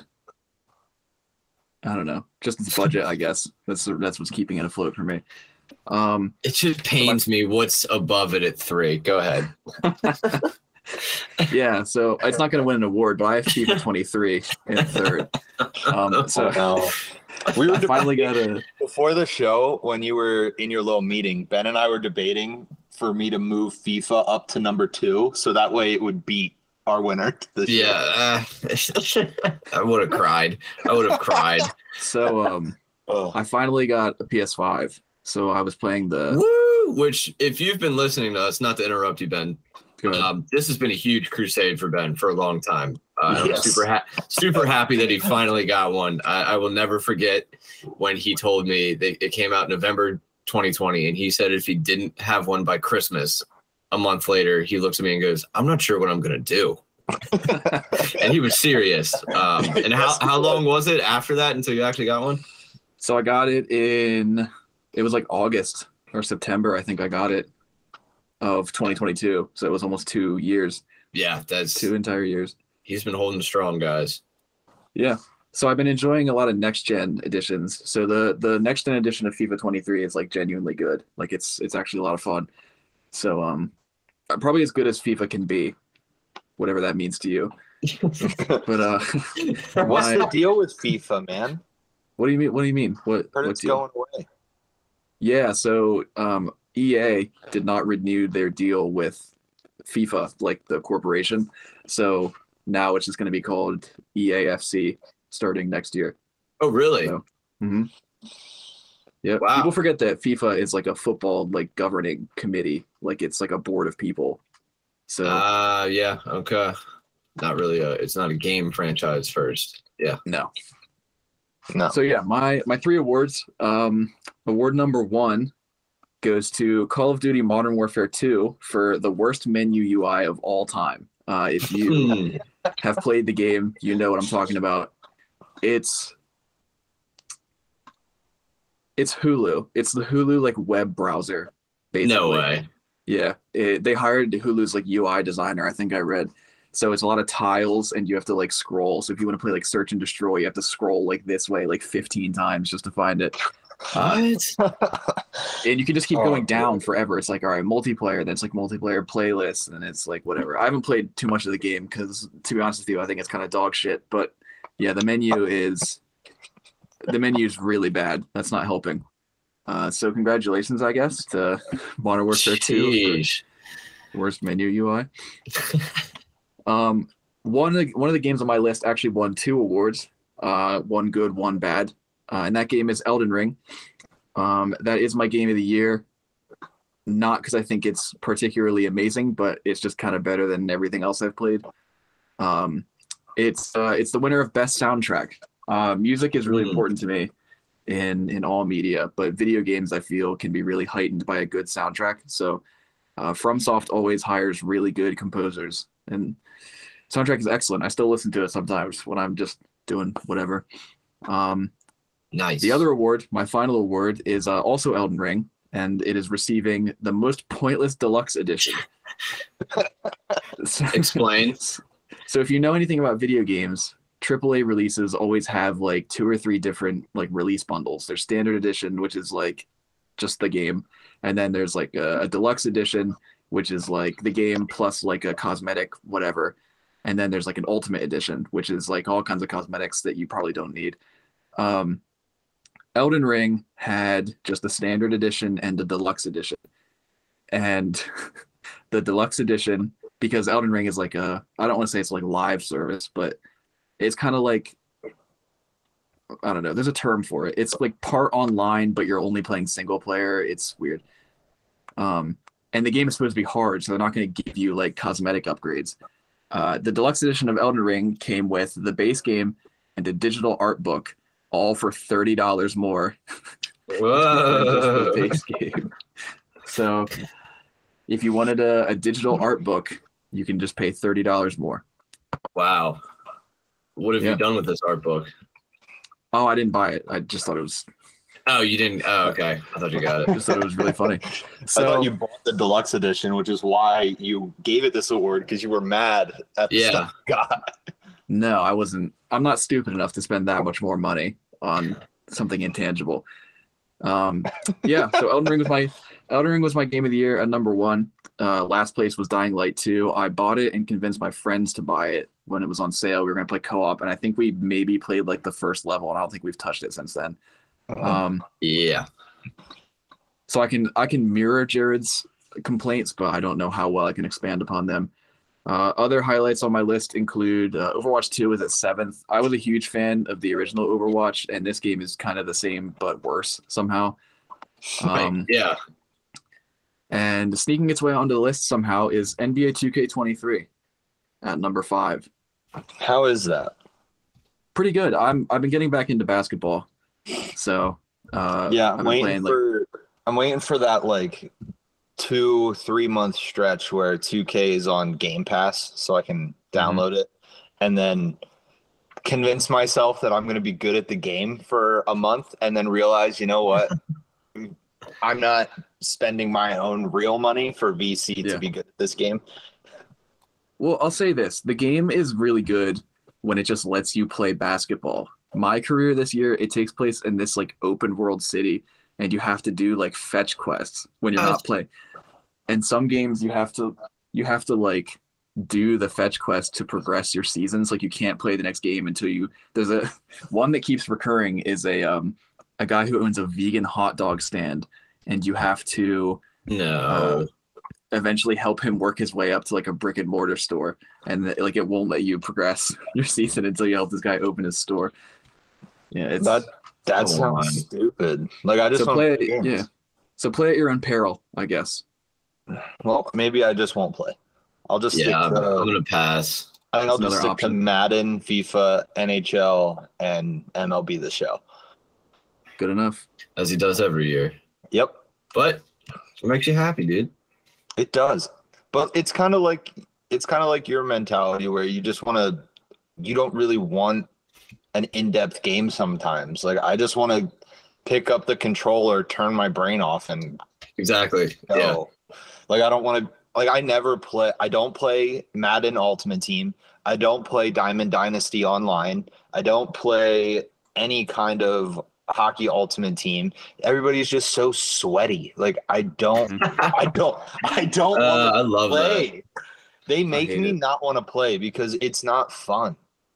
I don't know, just its budget, I guess. That's that's what's keeping it afloat for me. Um, It just pains me what's above it at three. Go ahead. yeah, so it's not going to win an award, but I have FIFA twenty-three in third. Um, so No. We were I finally got a. before the show when you were in your little meeting. Ben and I were debating for me to move FIFA up to number two, so that way it would beat our winner. This year. Yeah. Uh, I would have cried. I would have cried. So um, Oh. I finally got a P S five. So I was playing the. Woo! Which, if you've been listening to us, not to interrupt you, Ben, Go ahead. um, this has been a huge crusade for Ben for a long time. Uh, Yes. I'm super, ha- super happy that he finally got one. I, I will never forget when he told me that it came out November twenty twenty, and he said if he didn't have one by Christmas, a month later, he looks at me and goes, "I'm not sure what I'm gonna do." And he was serious. Um, and how, Yes, he how was. long was it after that until you actually got one? So I got it in. It was like August or September. I think I got it of twenty twenty-two. So it was almost two years, Yeah, that's two entire years. he's been holding strong, guys. Yeah. So I've been enjoying a lot of next gen editions. So the the next gen edition of FIFA twenty-three is like genuinely good. Like it's it's actually a lot of fun. So um, probably as good as FIFA can be, whatever that means to you. But uh, What's my- the deal with FIFA, man? what do you mean? What do you mean? What? Heard what it's deal? going away. Yeah, so um, E A did not renew their deal with FIFA, like the corporation. So now it's just going to be called E A F C starting next year. Oh, really? So, hmm Yeah, Wow. people forget that FIFA is like a football like governing committee, like it's like a board of people. So Ah, uh, yeah. Okay. Not really a. It's not a game franchise first. Yeah. no. No. So yeah, my my three awards. Um, award number one goes to Call of Duty Modern Warfare two for the worst menu U I of all time. Uh, if you Hmm. have played the game, you know what I'm talking about. It's it's Hulu. It's the Hulu like web browser. Basically. No way. Yeah, it, they hired Hulu's like U I designer. I think I read. So it's a lot of tiles, and you have to like scroll. So if you want to play like search and destroy, you have to scroll like this way like fifteen times just to find it. Uh, What? and you can just keep Oh, going down God. forever. It's like, all right, multiplayer, then it's like multiplayer playlist, and it's like whatever. I haven't played too much of the game because, to be honest with you, I think it's kind of dog shit. But yeah, the menu is the menu is really bad. That's not helping. Uh, so congratulations, I guess, to Modern Warfare two Sheesh. for worst menu U I. Um, one of the, one of the games on my list actually won two awards. Uh, one good, one bad. Uh, and that game is Elden Ring. Um, that is my game of the year. Not because I think it's particularly amazing, but it's just kind of better than everything else I've played. Um, it's uh, it's the winner of best soundtrack. Uh, music is really Mm. important to me in in all media, but video games I feel can be really heightened by a good soundtrack. So, uh, FromSoft always hires really good composers, and soundtrack is excellent. I still listen to it sometimes when I'm just doing whatever. Um, Nice. the other award, my final award, is uh, also Elden Ring, and it is receiving the most pointless deluxe edition. So- Explain. So if you know anything about video games, triple A releases always have like two or three different like release bundles. There's standard edition, which is like just the game, and then there's like a, a deluxe edition, which is like the game plus like a cosmetic whatever, and then there's like an ultimate edition, which is like all kinds of cosmetics that you probably don't need. Um, Elden Ring had just the standard edition and the deluxe edition, and the deluxe edition, because Elden Ring is like a, I don't want to say it's like live service, but it's kind of like, I don't know, there's a term for it. It's like part online, but you're only playing single player. It's weird. Um, and the game is supposed to be hard, so they're not going to give you like cosmetic upgrades. Uh, the deluxe edition of Elden Ring came with the base game and a digital art book, all for thirty dollars more than just the Whoa. base game. So if you wanted a, a digital art book, you can just pay thirty dollars more. Wow. What have Yeah. you done with this art book? Oh, I didn't buy it. I just thought it was Oh, you didn't. Oh, okay. I thought you got it. just thought it was really funny. I So thought you bought the deluxe edition, which is why you gave it this award because you were mad at the Yeah. stuff you got. no, I wasn't. I'm not stupid enough to spend that much more money on something intangible. Um, yeah. So Elden Ring was my Elden Ring was my game of the year at number one. Uh, last place was Dying Light two. I bought it and convinced my friends to buy it when it was on sale. We were gonna play co-op, and I think we maybe played like the first level, and I don't think we've touched it since then. Um, Yeah. so I can I can mirror Jared's complaints, but I don't know how well I can expand upon them. Uh, other highlights on my list include uh, Overwatch two is at seventh. I was a huge fan of the original Overwatch, and this game is kind of the same but worse somehow. Um, Yeah. and sneaking its way onto the list somehow is N B A two K twenty-three at number five. How is that? Pretty good. I'm I've been getting back into basketball, so uh, Yeah, I've I'm been waiting playing like for I'm waiting for that like two, three month stretch where two K is on Game Pass so I can download it and then convince myself that I'm gonna be good at the game for a month and then realize, you know what? I'm not spending my own real money for V C Yeah. to be good at this game. Well, I'll say this. The game is really good when it just lets you play basketball. My career this year, it takes place in this like open world city, and you have to do like fetch quests when you're Oh, not playing. And some games you have to you have to like do the fetch quest to progress your seasons. Like you can't play the next game until you. There's a one that keeps recurring is a um a guy who owns a vegan hot dog stand, and you have to No. uh, eventually help him work his way up to like a brick and mortar store, and like it won't let you progress your season until you help this guy open his store. Yeah, it's That that Come sounds on. stupid. Like I just so want play to play it, games. yeah. So play at your own peril, I guess. Well, maybe I just won't play. I'll just Yeah, I'm, stick to. I'm gonna pass. I think I'll That's just another stick to option. Madden, FIFA, N H L, and M L B The Show. Good enough. As he does every year. Yep, But it makes you happy, dude. it does. But it's kind of like it's kind of like your mentality where you just want to. You don't really want an in-depth game sometimes. Like I just want to pick up the controller, turn my brain off, and Exactly. go. Yeah. Like I don't want to. Like I never play. I don't play Madden Ultimate Team. I don't play Diamond Dynasty Online. I don't play any kind of hockey Ultimate Team. Everybody's just so sweaty. Like I don't. I don't. I don't Uh, I want to love that. play. They make hate me it. not want to play because it's not fun.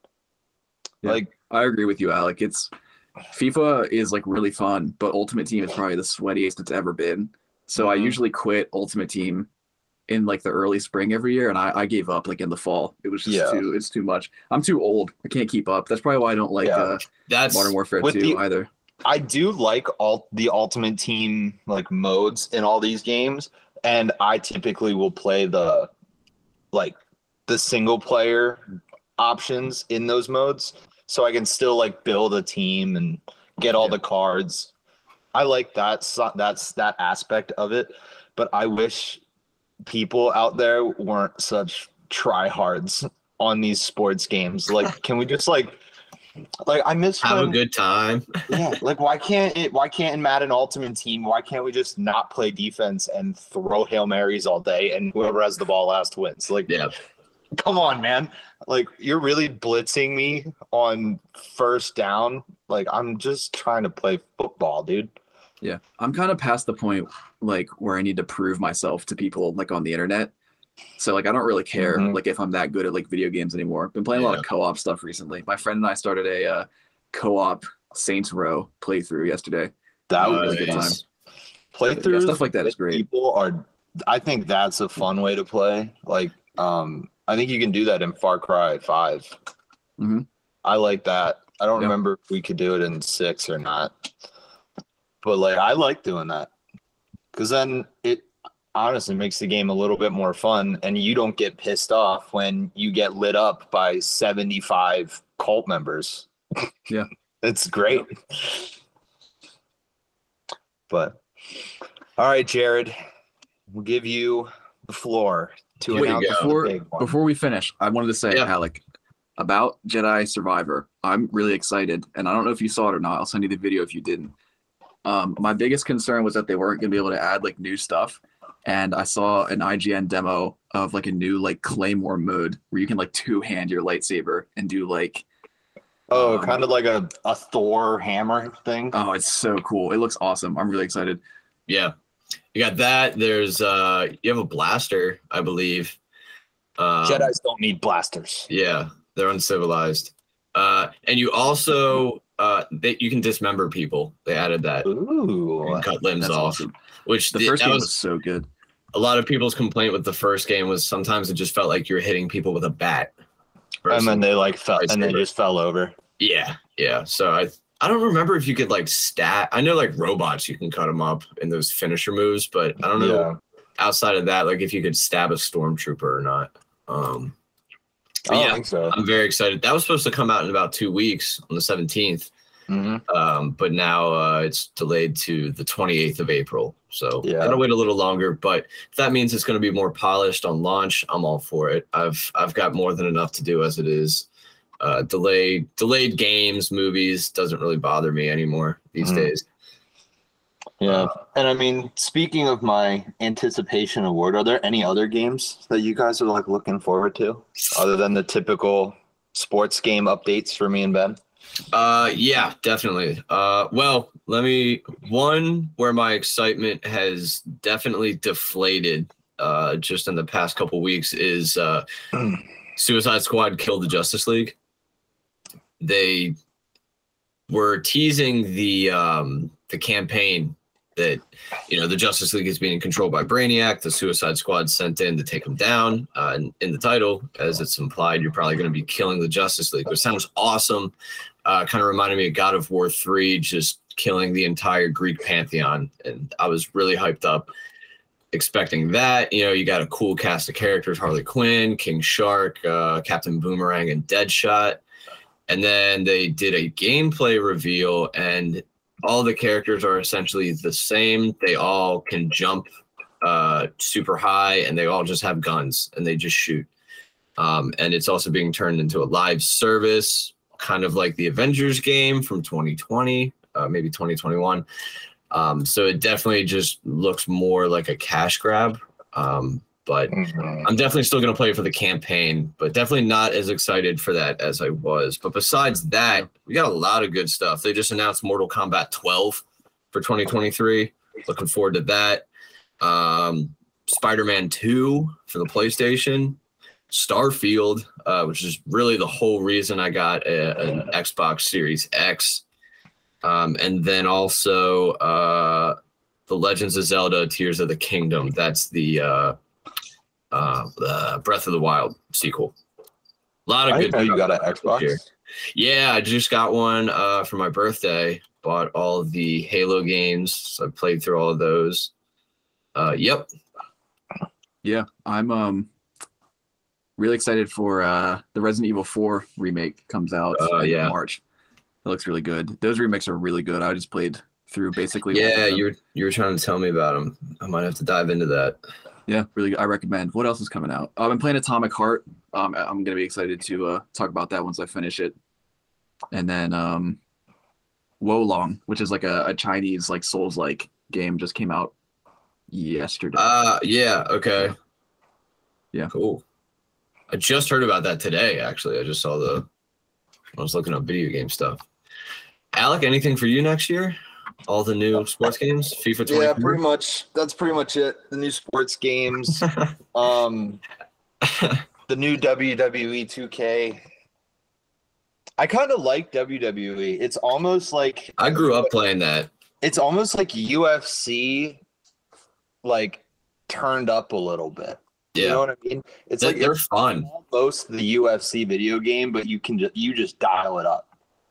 Yeah. Like I agree with you, Alec. It's FIFA is like really fun, but Ultimate Team is probably the sweatiest it's ever been. So I Mhm. usually quit Ultimate Team in like the early spring every year, and I, I gave up like in the fall. It was just Yeah. too it's too much. I'm too old. I can't keep up. That's probably why I don't like Yeah. uh, That's Modern Warfare With two the- either. I do like all the Ultimate Team like modes in all these games, and I typically will play the like the single player options in those modes, so I can still like build a team and get all Yeah. the cards. I like that so- that's that aspect of it, but I wish people out there weren't such tryhards on these sports games. Like, can we just like like I miss have a when- good time. yeah, like why can't it? Why can't in Madden Ultimate Team? Why can't we just not play defense and throw Hail Marys all day and whoever has the ball last wins? Like, Yeah. come on, man! Like you're really blitzing me on first down. Like I'm just trying to play football, dude. Yeah, I'm kind of past the point like where I need to prove myself to people like on the internet. So like I don't really care Mhm. like if I'm that good at like video games anymore. Been playing a lot of co-op stuff recently. My friend and I started a uh, co-op Saints Row playthrough yesterday. That Uh, was a good good time. Playthroughs, stuff like that is with great. People are. I think that's a fun way to play. Like, um, I think you can do that in Far Cry Five. Mhm. I like that. I don't Yeah. remember if we could do it in six or not, but like I like doing that because then it honestly makes the game a little bit more fun, and you don't get pissed off when you get lit up by seventy-five cult members. Yeah. It's great. But all right, Jared, we'll give you the floor to Way to announce go. the Before big one. before we finish, I wanted to say, Yeah. Alec, about Jedi Survivor. I'm really excited, and I don't know if you saw it or not. I'll send you the video if you didn't. Um, my biggest concern was that they weren't going to be able to add like new stuff, and I saw an I G N demo of like a new like Claymore mode where you can like two hand your lightsaber and do like Oh, um, kind of like a, a Thor hammer thing. oh, it's so cool. It looks awesome. I'm really excited. Yeah. You got that. There's uh you have a blaster, I believe. Um, Jedis don't need blasters. Yeah, they're uncivilized. Uh and you also uh they, you can dismember people. They added that. Ooh. And cut limbs That's off. awesome. Which The th- first that game was was so good. a lot of people's complaint with the first game was sometimes it just felt like you were hitting people with a bat. And then they like fell Lightsaber. and they just fell over. Yeah, yeah. So I I don't remember if you could like stat. I know like robots you can cut them up in those finisher moves, but I don't know Yeah. outside of that like if you could stab a stormtrooper or not. Um, I don't yeah, think so. I'm very excited. That was supposed to come out in about two weeks on the seventeenth, hmm um, but now uh, it's delayed to the twenty-eighth of April. So Yeah. gotta wait a little longer. But if that means it's going to be more polished on launch, I'm all for it. I've I've got more than enough to do as it is. Uh, delayed delayed games, movies doesn't really bother me anymore these Mhm. days. Yeah. Uh, And I mean, speaking of my anticipation award, are there any other games that you guys are like looking forward to other than the typical sports game updates for me and Ben? Uh, yeah, definitely. Uh, well, let me one where my excitement has definitely deflated uh, just in the past couple weeks is uh, Suicide Squad killed the Justice League. They were teasing the um, the campaign that, you know, the Justice League is being controlled by Brainiac. The Suicide Squad sent in to take him down. Uh, and in the title, as it's implied, you're probably going to be killing the Justice League, which sounds awesome. Uh, kind of reminded me of God of War three, just killing the entire Greek pantheon. And I was really hyped up expecting that. You know, you got a cool cast of characters: Harley Quinn, King Shark, uh, Captain Boomerang, and Deadshot. And then they did a gameplay reveal, and all the characters are essentially the same. They all can jump uh, super high, and they all just have guns, and they just shoot. Um, and it's also being turned into a live service, kind of like the Avengers game from twenty twenty, uh, maybe twenty twenty-one. Um, so it definitely just looks more like a cash grab. Um, but mm-hmm. I'm definitely still going to play for the campaign, but definitely not as excited for that as I was. But besides that, we got a lot of good stuff. They just announced Mortal Kombat twelve for twenty twenty-three. Looking forward to that. Um, Spider-Man two for the PlayStation. Starfield, uh, which is really the whole reason I got a, an Xbox Series X. Um, and then also uh, The Legends of Zelda Tears of the Kingdom. That's the, uh, uh, the Breath of the Wild sequel. A lot of I good didn't know you got an Xbox. Here. Yeah, I just got one uh, for my birthday. Bought all of the Halo games. So I played through all of those. Uh, yep. Yeah, I'm um really excited for uh, the Resident Evil four remake comes out uh, in yeah. March. It looks really good. Those remakes are really good. I just played through basically. Yeah, you're you're trying to tell me about them. I might have to dive into that. Yeah, really. I recommend. What else is coming out? Um, I'm playing Atomic Heart. Um, I'm gonna be excited to uh, talk about that once I finish it. And then um, Wolong, which is like a, a Chinese like Souls-like game, just came out yesterday. Uh yeah. Okay. Yeah. Cool. I just heard about that today. Actually, I just saw the. I was looking up video game stuff. Alec, anything for you next year? All the new sports games, FIFA twenty. Yeah, pretty much. That's pretty much it. The new sports games, um, the new W W E two K. I kind of like W W E. It's almost like I grew up playing that. It's almost like U F C, like turned up a little bit. Yeah. You know what I mean? It's they're, like they're it's fun. Almost the U F C video game, but you can just you just dial it up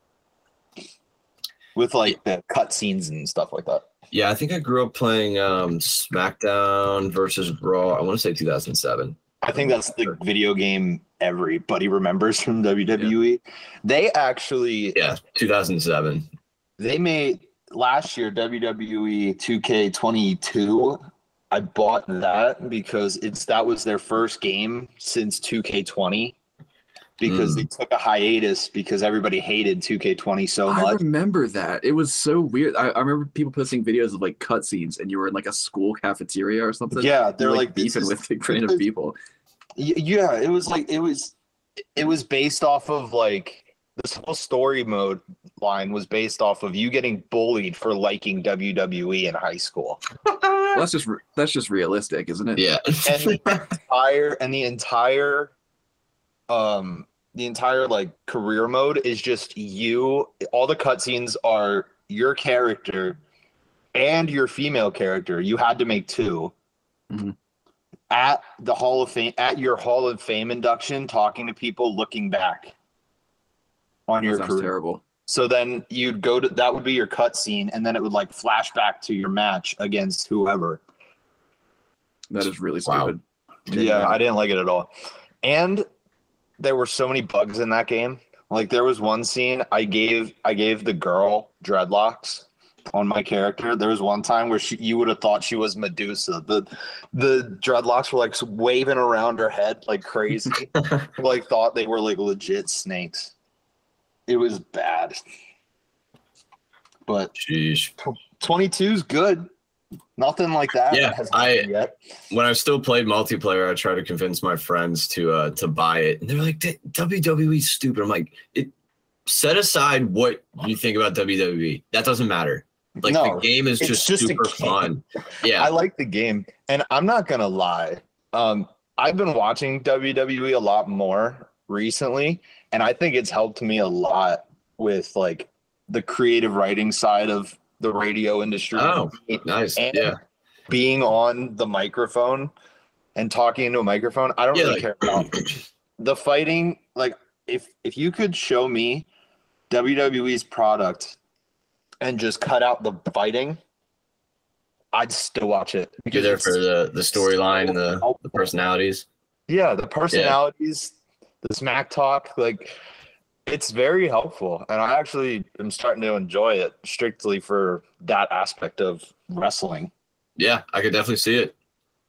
with like the cutscenes and stuff like that. Yeah, I think I grew up playing um, SmackDown versus Raw. I want to say two thousand seven. I think that's the video game everybody remembers from W W E. Yeah. They actually yeah, two thousand seven. They made last year W W E two K twenty-two. I bought that because it's that was their first game since two K twenty because mm. they took a hiatus because everybody hated two K twenty so much. I remember that. It was so weird. I, I remember people posting videos of like cutscenes and you were in like a school cafeteria or something. Yeah, they're like, like beefing is, with like, random people. Yeah, it was like it was it was based off of like this whole story mode line was based off of you getting bullied for liking W W E in high school. Well, that's just that's just realistic, isn't it? Yeah. and the entire and the entire um the entire like career mode is just you. All the cutscenes are your character and your female character. You had to make two. Mm-hmm. At the Hall of Fame, at your Hall of Fame induction, talking to people, looking back on your career. Terrible. So then you'd go to that would be your cut scene, and then it would like flash back to your match against whoever. That is really stupid. Wow. Yeah, I didn't like it at all. And there were so many bugs in that game. Like there was one scene I gave I gave the girl dreadlocks on my character. There was one time where she you would have thought she was Medusa. The the dreadlocks were like waving around her head like crazy. Like thought they were like legit snakes. It was bad. But Jeez. twenty-two is good. Nothing like that yeah, has I yet. When I still played multiplayer, I tried to convince my friends to uh to buy it. And they're like, W W E's stupid. I'm like, it set aside what you think about W W E. That doesn't matter. Like No, the game is it's just, just a super game. fun. Yeah. I like the game, and I'm not gonna lie. Um, I've been watching W W E a lot more recently, and I think it's helped me a lot with like the creative writing side of the radio industry. Oh, nice. And Yeah. being on the microphone and talking into a microphone, I don't Yeah, really like- care about the fighting. Like, if if you could show me W W E's product and just cut out the fighting, I'd still watch it. You're there it's- for the, the storyline and the, the personalities. Yeah, the personalities, the smack talk, like it's very helpful. And I actually am starting to enjoy it strictly for that aspect of wrestling. Yeah, I could definitely see it.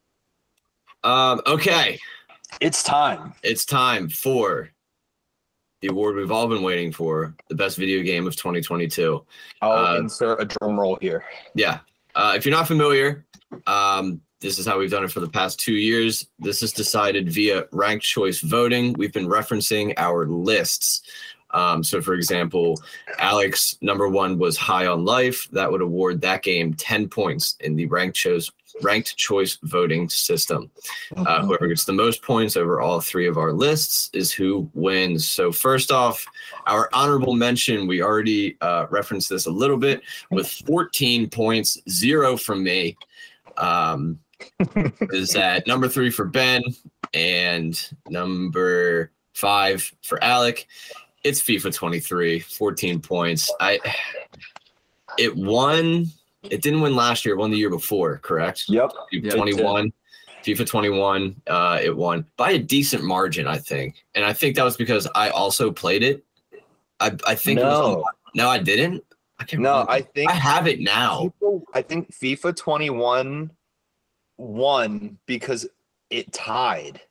Um, okay. It's time. It's time for the award we've all been waiting for, the best video game of twenty twenty-two. I'll Uh, insert a drum roll here. Yeah. Uh, if you're not familiar, um, this is how we've done it for the past two years. This is decided via ranked choice voting. We've been referencing our lists. Um, so, for example, Alex number one was High on Life. That would award that game ten points in the ranked choice ranked choice voting system. Uh, whoever gets the most points over all three of our lists is who wins. So, first off, our honorable mention, we already uh, referenced this a little bit with fourteen points, zero from me. Um, is at number three for Ben and number five for Alec. It's FIFA twenty-three, fourteen points. I it won. It didn't win last year. It won the year before, correct? Yep. Yeah, twenty-one. FIFA twenty-one. Uh, it won by a decent margin, I think. And I think that was because I also played it. I I think it was on, No, no, I didn't. I can't no, remember. I think I have it now. FIFA, I think FIFA twenty-one won because it tied.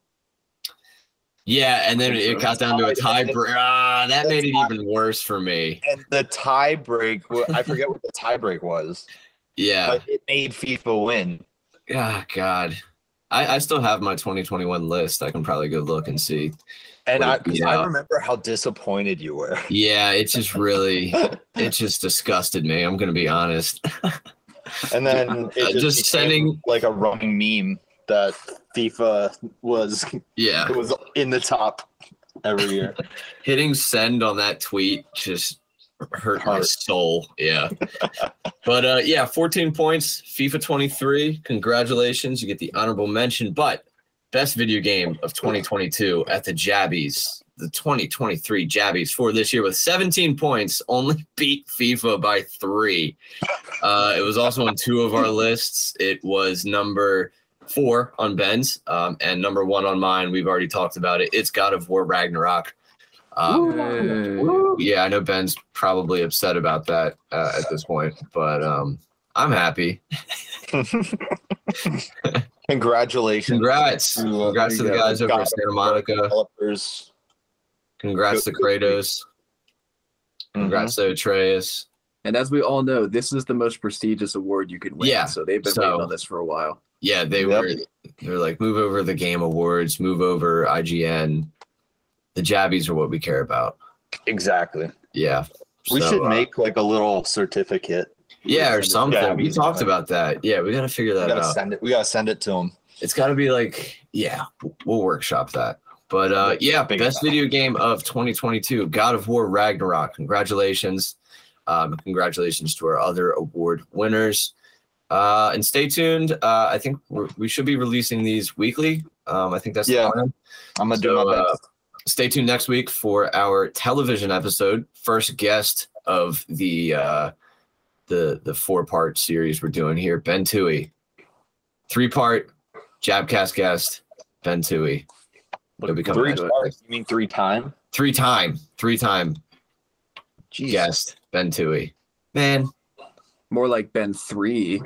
Yeah, and then it got down to a tie break. Ah, that made it even worse for me. And the tie break, I forget what the tie break was, Yeah. but it made FIFA win. Ah, God. I, I still have my twenty twenty-one list. I can probably go look and see. And I, What it beat I out. remember how disappointed you were. Yeah, it just really, it just disgusted me. I'm going to be honest. And then it Uh, just, just became sending- like a running meme that FIFA was Yeah. it was in the top every year. Hitting send on that tweet just hurt my Hurt. soul. Yeah. But uh, yeah, fourteen points, FIFA twenty-three. Congratulations. You get the honorable mention. But best video game of twenty twenty-two at the Jabbies, the twenty twenty-three Jabbies for this year with seventeen points, only beat FIFA by three. Uh, it was also on two of our lists. It was number four on Ben's um, and number one on mine. We've already talked about it. It's God of War Ragnarok. Um, Hey. yeah, I know Ben's probably upset about that uh, at this point, but um, I'm happy. Congratulations. Congrats. to, uh, Congrats to the guys over God at Santa of Monica. Developers. Congrats to Kratos. Congrats to Atreus. And as we all know, this is the most prestigious award you could win. Yeah, So they've been so- waiting on this for a while. Yeah, they Yep. were they're like, move over the Game Awards, move over I G N. The Jabbies are what we care about. Exactly. Yeah. We So, should uh, make like a little certificate. yeah, or Send it to something. We Jabbies. talked about that. Yeah, we gotta figure We that gotta out. send it. We gotta send it to them. It's got to be like, yeah, we'll workshop that. But uh, yeah, Big best enough. video game of twenty twenty-two, God of War Ragnarok. Congratulations. Um, congratulations to our other award winners. Uh, and stay tuned. Uh, I think we're, we should be releasing these weekly. Um, I think that's Yeah. the plan. I'm gonna do So, my uh, best. stay tuned next week for our television episode, first guest of the uh, the the four part series we're doing here, Ben Toohey. Three part Jabcast guest, Ben Toohey. He'll be coming Three back. stars. You mean three time? Three time, three time Jeez. guest, Ben Toohey. Man, More like Ben three.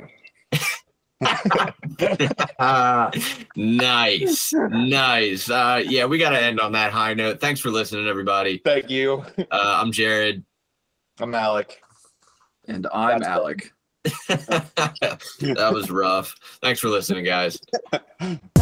uh, nice, nice. Uh, yeah, we got to end on that high note. Thanks for listening, everybody. Thank you. Uh, I'm Jared. I'm Alec. And I'm That's Alec. That was rough. Thanks for listening, guys.